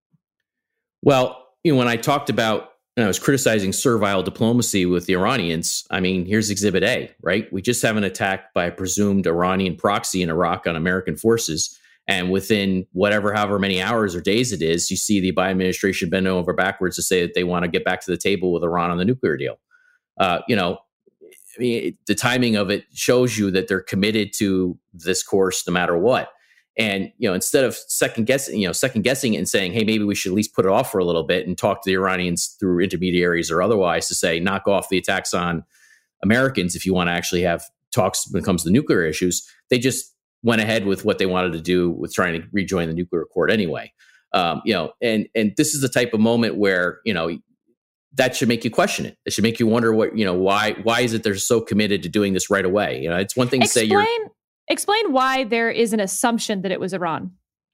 Well, you know, when I talked about, and I was criticizing servile diplomacy with the Iranians, I mean, here's Exhibit A, right? We just have an attack by a presumed Iranian proxy in Iraq on American forces. And within whatever, however many hours or days it is, you see the Biden administration bend over backwards to say that they want to get back to the table with Iran on the nuclear deal. Uh, you know, I mean, the timing of it shows you that they're committed to this course no matter what. And, you know, instead of second guessing, you know, second guessing it and saying, hey, maybe we should at least put it off for a little bit and talk to the Iranians through intermediaries or otherwise to say, knock off the attacks on Americans if you want to actually have talks when it comes to nuclear issues, they just went ahead with what they wanted to do with trying to rejoin the nuclear accord anyway. Um, you know, and and this is the type of moment where, you know, that should make you question it. It should make you wonder what, you know, why why is it they're so committed to doing this right away? You know, it's one thing to Explain- say you're Explain why there is an assumption that it was Iran.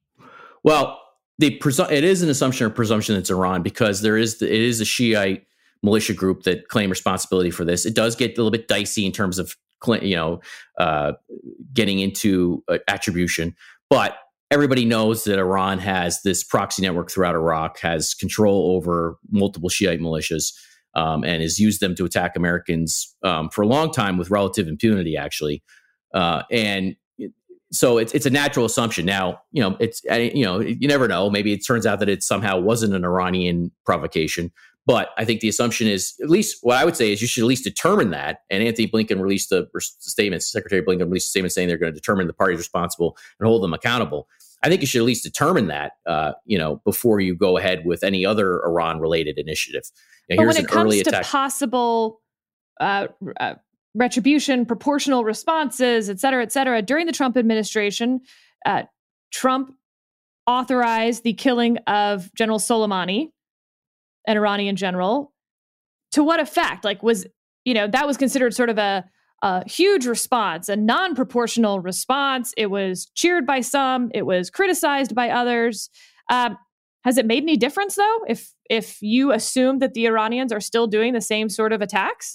Well, the presu- it is an assumption or presumption it's Iran because there is the, it is a Shiite militia group that claim responsibility for this. It does get a little bit dicey in terms of, you know, uh, getting into uh, attribution, but everybody knows that Iran has this proxy network throughout Iraq, has control over multiple Shiite militias, um, and has used them to attack Americans um, for a long time with relative impunity, actually. Uh, and so it's it's a natural assumption. Now, you know, it's you know, you never know. Maybe it turns out that it somehow wasn't an Iranian provocation. But I think the assumption is, at least what I would say is, you should at least determine that. And Anthony Blinken released a statement. Secretary Blinken released a statement saying they're going to determine the parties responsible and hold them accountable. I think you should at least determine that, uh, you know, before you go ahead with any other Iran-related initiative. Now, but here's when it an early comes to attack. possible uh, uh, retribution, proportional responses, et cetera, et cetera, during the Trump administration, uh, Trump authorized the killing of General Soleimani, an Iranian general. To what effect? Like, was, you know, that was considered sort of a, a huge response, a non-proportional response. It was cheered by some, it was criticized by others. Um, has it made any difference, though, if if you assume that the Iranians are still doing the same sort of attacks?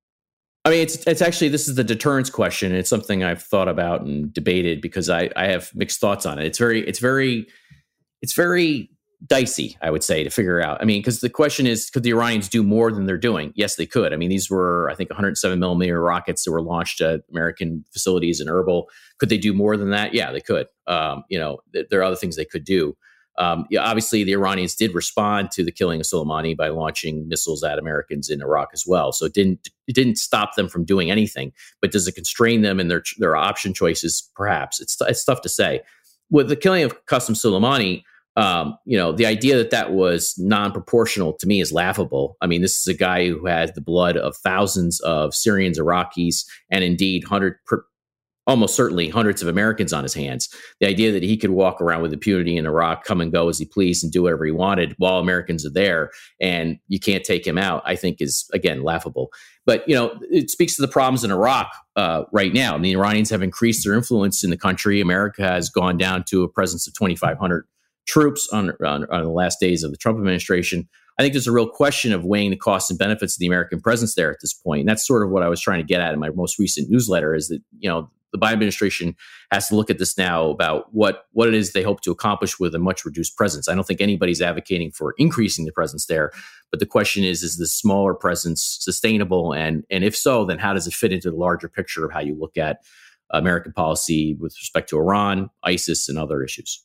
I mean, it's it's actually, this is the deterrence question. It's something I've thought about and debated because I, I have mixed thoughts on it. It's very, it's very, it's very dicey, I would say, to figure out. I mean, because the question is, could the Iranians do more than they're doing? Yes, they could. I mean, these were, I think, one hundred seven millimeter rockets that were launched at American facilities in Erbil. Could they do more than that? Yeah, they could. Um, you know, th- there are other things they could do. Um, yeah, obviously, the Iranians did respond to the killing of Soleimani by launching missiles at Americans in Iraq as well. So it didn't it didn't stop them from doing anything. But does it constrain them in their their option choices? Perhaps. It's it's tough to say. With the killing of Qasem Soleimani, um, you know, the idea that that was non-proportional to me is laughable. I mean, this is a guy who has the blood of thousands of Syrians, Iraqis, and indeed hundred. Per, almost certainly hundreds of Americans on his hands. The idea that he could walk around with impunity in Iraq, come and go as he pleased and do whatever he wanted while Americans are there and you can't take him out, I think is, again, laughable. But, you know, it speaks to the problems in Iraq uh, right now. I mean, the Iranians have increased their influence in the country. America has gone down to a presence of twenty-five hundred troops on, on, on the last days of the Trump administration. I think there's a real question of weighing the costs and benefits of the American presence there at this point. And that's sort of what I was trying to get at in my most recent newsletter is that, you know, the Biden administration has to look at this now about what, what it is they hope to accomplish with a much reduced presence. I don't think anybody's advocating for increasing the presence there, but the question is, is the smaller presence sustainable? And, and if so, then how does it fit into the larger picture of how you look at American policy with respect to Iran, ISIS, and other issues?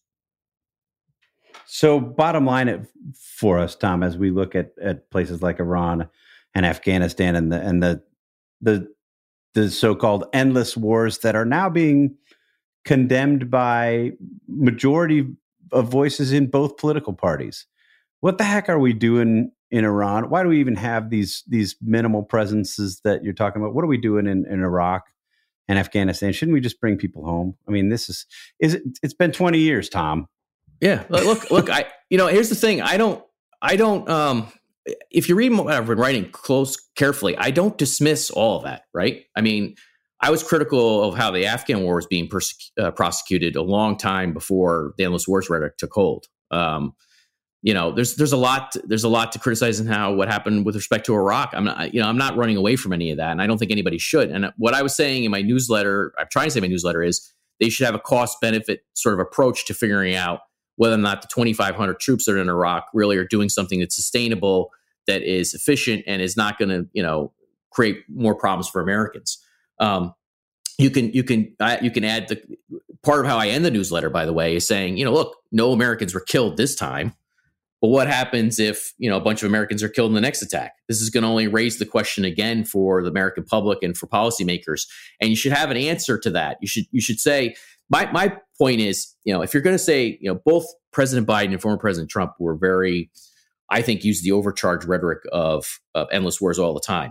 So bottom line for us, Tom, as we look at, at places like Iran and Afghanistan and the and the the the so-called endless wars that are now being condemned by majority of voices in both political parties. What the heck are we doing in Iran? Why do we even have these these minimal presences that you're talking about? What are we doing in, in Iraq and Afghanistan? Shouldn't we just bring people home? I mean, this is is it, it's been twenty years, Tom. Yeah, look, look, I, you know, here's the thing. I don't, I don't, um, if you read what I've been writing close, carefully, I don't dismiss all of that, right? I mean, I was critical of how the Afghan war was being perse- uh, prosecuted a long time before the endless wars rhetoric took hold. Um, you know, there's, there's a lot, there's a lot to criticize in how, what happened with respect to Iraq. I'm not, you know, I'm not running away from any of that. And I don't think anybody should. And what I was saying in my newsletter, I'm trying to say in my newsletter is they should have a cost benefit sort of approach to figuring out whether or not the twenty-five hundred troops that are in Iraq really are doing something that's sustainable, that is efficient, and is not going to, you know, create more problems for Americans. Um, you can you can uh, you can add the part of how I end the newsletter, by the way, is saying, you know, look, no Americans were killed this time, but what happens if, you know, a bunch of Americans are killed in the next attack? This is going to only raise the question again for the American public and for policymakers, and you should have an answer to that. You should you should say. My my point is, you know, if you're going to say, you know, both President Biden and former President Trump were very, I think, use the overcharged rhetoric of, of endless wars all the time.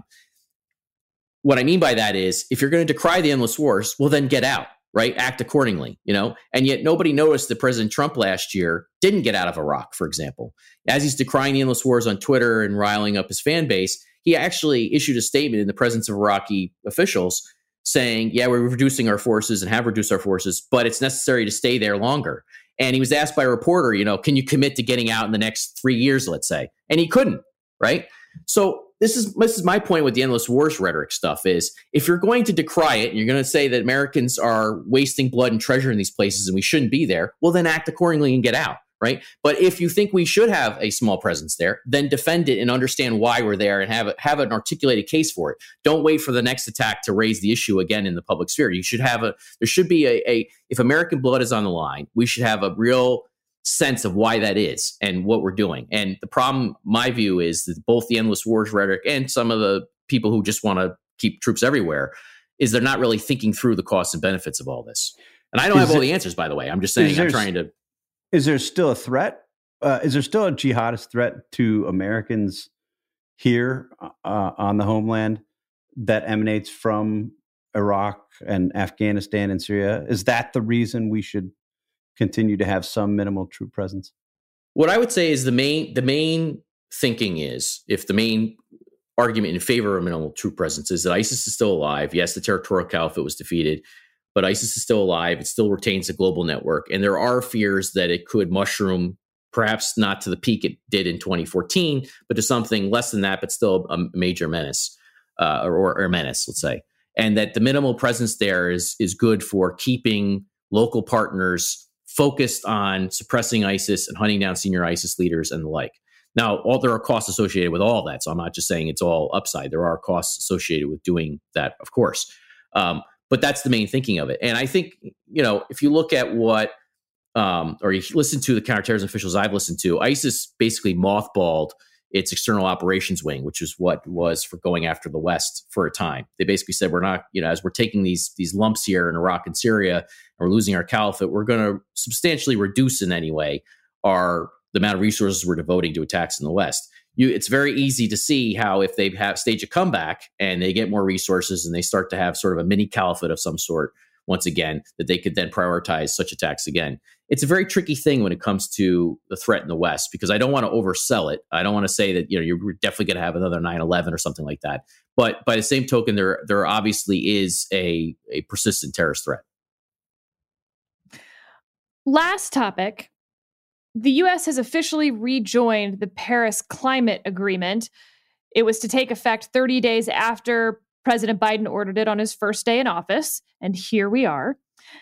What I mean by that is, if you're going to decry the endless wars, well, then get out, right? Act accordingly, you know? And yet nobody noticed that President Trump last year didn't get out of Iraq, for example. As he's decrying the endless wars on Twitter and riling up his fan base, he actually issued a statement in the presence of Iraqi officials saying, yeah, we're reducing our forces and have reduced our forces, but it's necessary to stay there longer. And he was asked by a reporter, you know, can you commit to getting out in the next three years, let's say? And he couldn't, right? So this is this is my point with the endless wars rhetoric stuff is, if you're going to decry it and you're going to say that Americans are wasting blood and treasure in these places and we shouldn't be there, well, then act accordingly and get out, right? But if you think we should have a small presence there, then defend it and understand why we're there and have, have an articulated case for it. Don't wait for the next attack to raise the issue again in the public sphere. You should have a, there should be a, a if American blood is on the line, we should have a real sense of why that is and what we're doing. And the problem, my view, is that both the endless wars rhetoric and some of the people who just want to keep troops everywhere, is they're not really thinking through the costs and benefits of all this. And I don't is have all it, the answers, by the way. I'm just saying, I'm trying to. Is there still a threat? Uh, is there still a jihadist threat to Americans here uh, on the homeland that emanates from Iraq and Afghanistan and Syria? Is that the reason we should continue to have some minimal troop presence? What I would say is the main the main thinking is, if the main argument in favor of minimal troop presence is that ISIS is still alive. Yes, the territorial caliphate was defeated, but ISIS is still alive. It still retains a global network. And there are fears that it could mushroom, perhaps not to the peak it did in twenty fourteen, but to something less than that, but still a major menace, uh, or, or a menace, let's say. And that the minimal presence there is, is good for keeping local partners focused on suppressing ISIS and hunting down senior ISIS leaders and the like. Now, all, there are costs associated with all that. So I'm not just saying it's all upside. There are costs associated with doing that, of course. Um, But that's the main thinking of it. And I think, you know, if you look at what, um, or you listen to the counterterrorism officials I've listened to, ISIS basically mothballed its external operations wing, which is what was for going after the West for a time. They basically said, we're not, you know, as we're taking these these lumps here in Iraq and Syria, and we're losing our caliphate, we're going to substantially reduce in any way our the amount of resources we're devoting to attacks in the West. You, it's very easy to see how if they have stage a comeback and they get more resources and they start to have sort of a mini caliphate of some sort, once again, that they could then prioritize such attacks again. It's a very tricky thing when it comes to the threat in the West, because I don't want to oversell it. I don't want to say that, you know, you're definitely going to have another nine eleven or something like that. But by the same token, there there obviously is a, a persistent terrorist threat. Last topic. The U S has officially rejoined the Paris Climate Agreement. It was to take effect thirty days after President Biden ordered it on his first day in office, and here we are.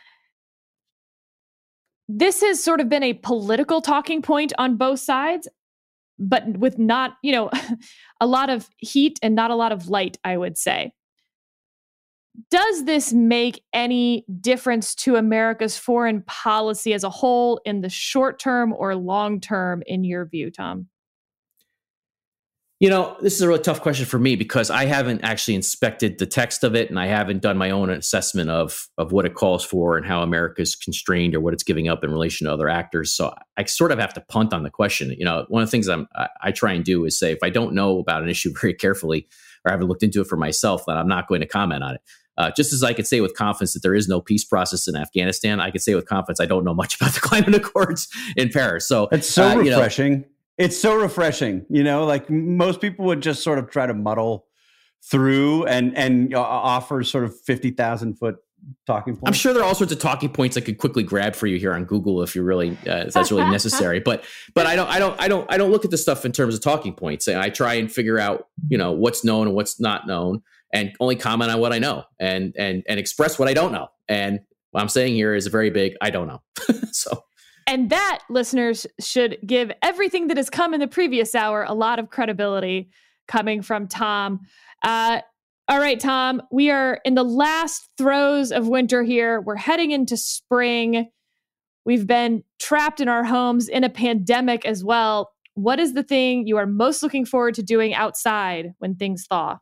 This has sort of been a political talking point on both sides, but with not, you know, a lot of heat and not a lot of light, I would say. Does this make any difference to America's foreign policy as a whole in the short term or long term, in your view, Tom? You know, this is a really tough question for me because I haven't actually inspected the text of it, and I haven't done my own assessment of of what it calls for and how America is constrained or what it's giving up in relation to other actors. So I sort of have to punt on the question. You know, one of the things I'm, I, I try and do is say, if I don't know about an issue very carefully or haven't looked into it for myself, then I'm not going to comment on it. Uh, just as I could say with confidence that there is no peace process in Afghanistan, I could say with confidence I don't know much about the climate accords in Paris. So it's so uh, refreshing. You know, It's so refreshing, you know, like most people would just sort of try to muddle through and and uh, offer sort of fifty thousand foot talking points. I'm sure there are all sorts of talking points I could quickly grab for you here on Google if you really uh, if that's really necessary. But but I don't I don't I don't I don't look at this stuff in terms of talking points. And I try and figure out, you know, what's known and what's not known, and only comment on what I know and and and express what I don't know. And what I'm saying here is a very big I don't know. So. And that, listeners, should give everything that has come in the previous hour a lot of credibility coming from Tom. Uh, all right, Tom, we are in the last throes of winter here. We're heading into spring. We've been trapped in our homes in a pandemic as well. What is the thing you are most looking forward to doing outside when things thaw?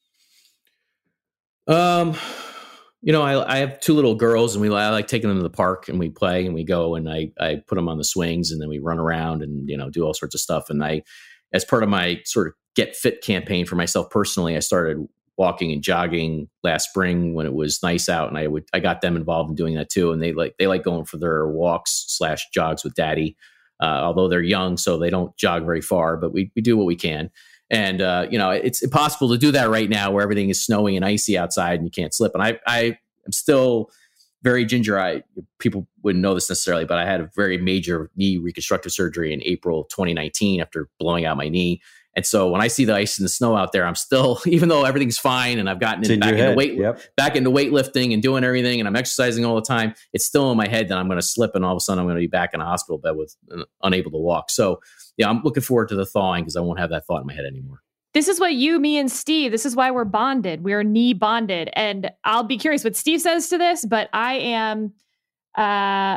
Um... You know, I, I have two little girls, and we I like taking them to the park, and we play, and we go, and I I put them on the swings, and then we run around, and you know, do all sorts of stuff. And I, as part of my sort of get fit campaign for myself personally, I started walking and jogging last spring when it was nice out, and I would I got them involved in doing that too. And they like they like going for their walks slash jogs with Daddy, uh, although they're young, so they don't jog very far, but we we do what we can. And, uh, you know, it's impossible to do that right now where everything is snowy and icy outside and you can't slip. And I, I am still very ginger. I, people wouldn't know this necessarily, but I had a very major knee reconstructive surgery in April twenty nineteen after blowing out my knee. And so when I see the ice and the snow out there, I'm still, even though everything's fine and I've gotten in, back into weight, yep. back into weightlifting and doing everything, and I'm exercising all the time, it's still in my head that I'm going to slip and all of a sudden I'm going to be back in a hospital bed with uh, unable to walk. So yeah, I'm looking forward to the thawing because I won't have that thought in my head anymore. This is what you, me, and Steve, this is why we're bonded. We're knee bonded. And I'll be curious what Steve says to this, but I am uh,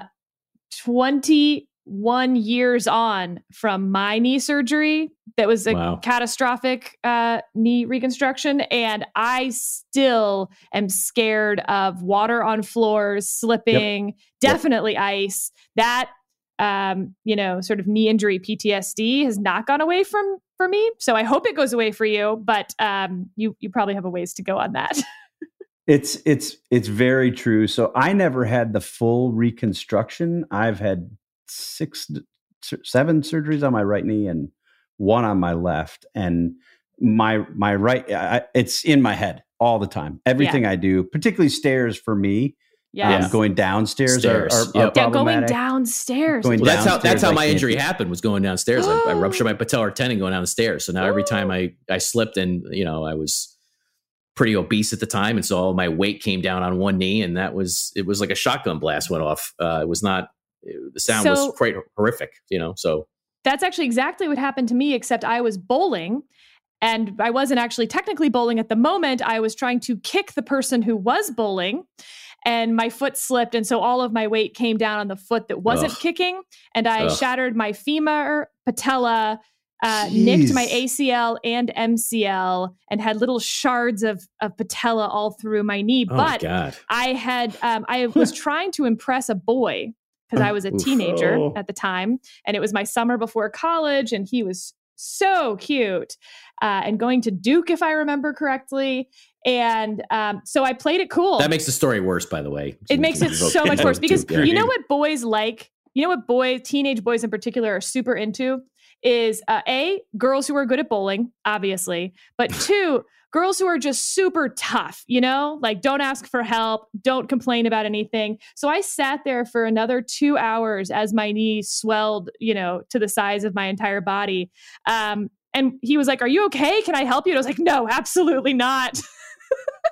twenty-one years on from my knee surgery. That was a wow. catastrophic uh, knee reconstruction. And I still am scared of water on floors, slipping, yep. definitely yep. ice. That, um, you know, sort of knee injury P T S D has not gone away from for me. So I hope it goes away for you, but um, you you probably have a ways to go on that. It's it's it's very true. So I never had the full reconstruction. I've had six, seven surgeries on my right knee and one on my left. And my my right, I, it's in my head all the time. Everything yeah. I do, particularly stairs for me. Yeah, um, going downstairs are, are, yep. are yeah, going downstairs. Going well, that's downstairs, how that's how my I injury can't. happened. Was going downstairs. I, I ruptured my patellar tendon going down the stairs. So now every time I I slipped, and you know I was pretty obese at the time, and so all my weight came down on one knee, and that was it was like a shotgun blast went off. Uh, it was not it, the sound so, was quite horrific. You know, so that's actually exactly what happened to me. Except I was bowling. And I wasn't actually technically bowling at the moment. I was trying to kick the person who was bowling. And my foot slipped. And so all of my weight came down on the foot that wasn't Ugh. kicking. And I Ugh. shattered my femur, patella, uh, nicked my A C L and M C L, and had little shards of, of patella all through my knee. Oh but God. I had, um, I was trying to impress a boy because I was a teenager oh. at the time. And it was my summer before college. And he was so cute. Uh, and going to Duke, if I remember correctly. And um, so I played it cool. That makes the story worse, by the way. It makes it so much worse because Duke, yeah. you know what boys like? You know what boys, teenage boys in particular, are super into is uh, A, girls who are good at bowling, obviously. But two, girls who are just super tough, you know, like don't ask for help, don't complain about anything. So I sat there for another two hours as my knee swelled, you know, to the size of my entire body. Um, And he was like, "Are you okay? Can I help you?" And I was like, "No, absolutely not."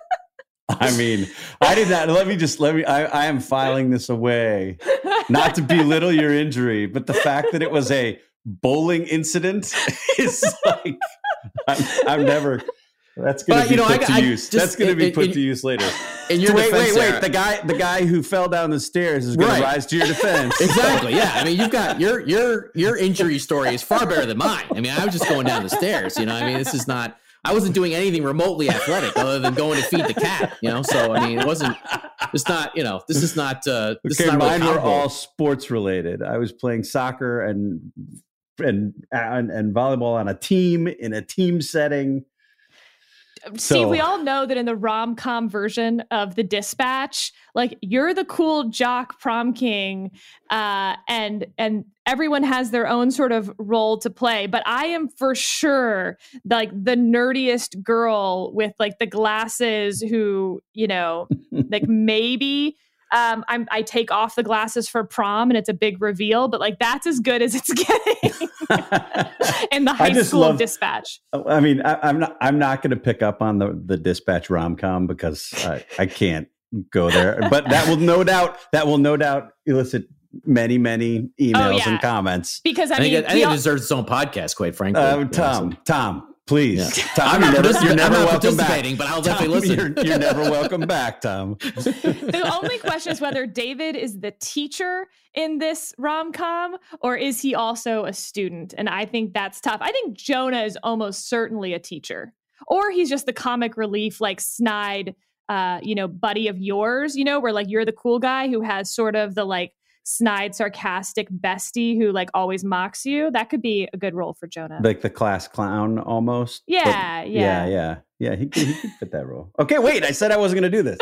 I mean, I did not. Let me just let me. I, I am filing this away, not to belittle your injury, but the fact that it was a bowling incident is like I'm, I'm never. That's going to be you know, put I, to I, use. Just, That's going to be put in, to use later. In your wait, defense, wait, wait. Sarah, the guy, the guy who fell down the stairs is going right. to rise to your defense. Exactly. Yeah. I mean, you've got your your your injury story is far better than mine. I mean, I was just going down the stairs. You know, I mean, this is not. I wasn't doing anything remotely athletic other than going to feed the cat, you know? So, I mean, it wasn't, it's not, you know, this is not, uh, this okay, is not mine really were all sports related. I was playing soccer and, and, and, and volleyball on a team in a team setting. Steve, So- we all know that in the rom-com version of The Dispatch, like you're the cool jock prom king, uh, and and everyone has their own sort of role to play. But I am for sure like the nerdiest girl with like the glasses who, you know, like maybe um, I'm, I take off the glasses for prom and it's a big reveal, but like that's as good as it's getting in the high school love, Dispatch. I mean, I, I'm not I'm not going to pick up on the the Dispatch rom-com because I, I can't go there. But that will no doubt that will no doubt elicit many many emails oh, yeah. and comments. Because I, I mean, think it, I think all, it deserves its own podcast, quite frankly. Uh, Tom, yeah, so. Tom. Please, yeah. Tom, I'm you're not, never, you're never I'm not welcome participating, back. But I'll Tom, definitely listen. You're, you're never welcome back, Tom. The only question is whether David is the teacher in this rom-com or is he also a student? And I think that's tough. I think Jonah is almost certainly a teacher, or he's just the comic relief, like snide, uh, you know, buddy of yours, you know, where like you're the cool guy who has sort of the like snide, sarcastic bestie who like always mocks you. That could be a good role for Jonah. Like the class clown almost. Yeah, but, yeah. Yeah, yeah. Yeah, he, he could fit that role. Okay, wait, I said I wasn't going to do this.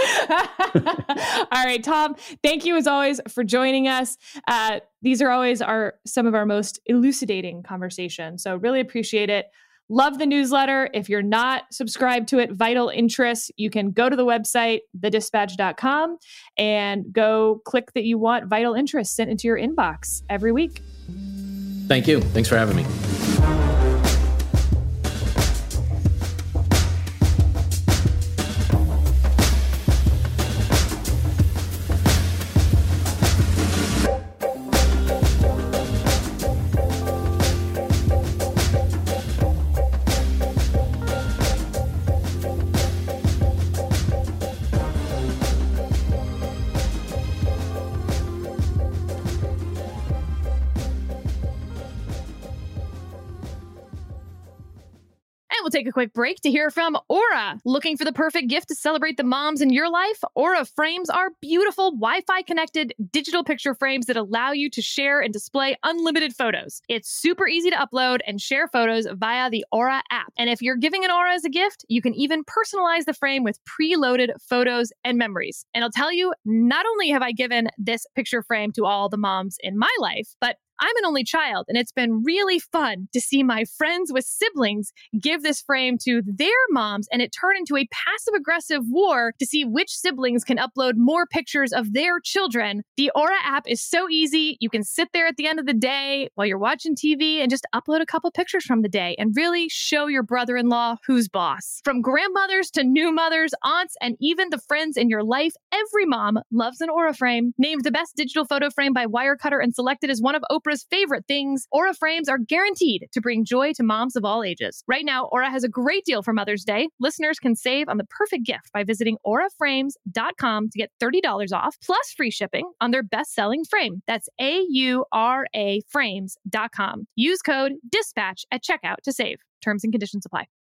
All right, Tom, thank you as always for joining us. Uh, these are always our some of our most elucidating conversations. So really appreciate it. Love the newsletter. If you're not subscribed to it, Vital Interests, you can go to the website, the dispatch dot com, and go click that you want Vital Interests sent into your inbox every week. Thank you. Thanks for having me. We'll take a quick break to hear from Aura. Looking for the perfect gift to celebrate the moms in your life? Aura frames are beautiful Wi-Fi connected digital picture frames that allow you to share and display unlimited photos. It's super easy to upload and share photos via the Aura app. And if you're giving an Aura as a gift, you can even personalize the frame with preloaded photos and memories. And I'll tell you, not only have I given this picture frame to all the moms in my life, but I'm an only child, and it's been really fun to see my friends with siblings give this frame to their moms, and it turned into a passive-aggressive war to see which siblings can upload more pictures of their children. The Aura app is so easy. You can sit there at the end of the day while you're watching T V and just upload a couple pictures from the day and really show your brother-in-law who's boss. From grandmothers to new mothers, aunts, and even the friends in your life, every mom loves an Aura frame. Named the best digital photo frame by Wirecutter and selected as one of Oprah's favorite things, Aura frames are guaranteed to bring joy to moms of all ages. Right now, Aura has a great deal for Mother's Day. Listeners can save on the perfect gift by visiting aura frames dot com to get thirty dollars off, plus free shipping on their best-selling frame. That's A U R A frames dot com. Use code DISPATCH at checkout to save. Terms and conditions apply.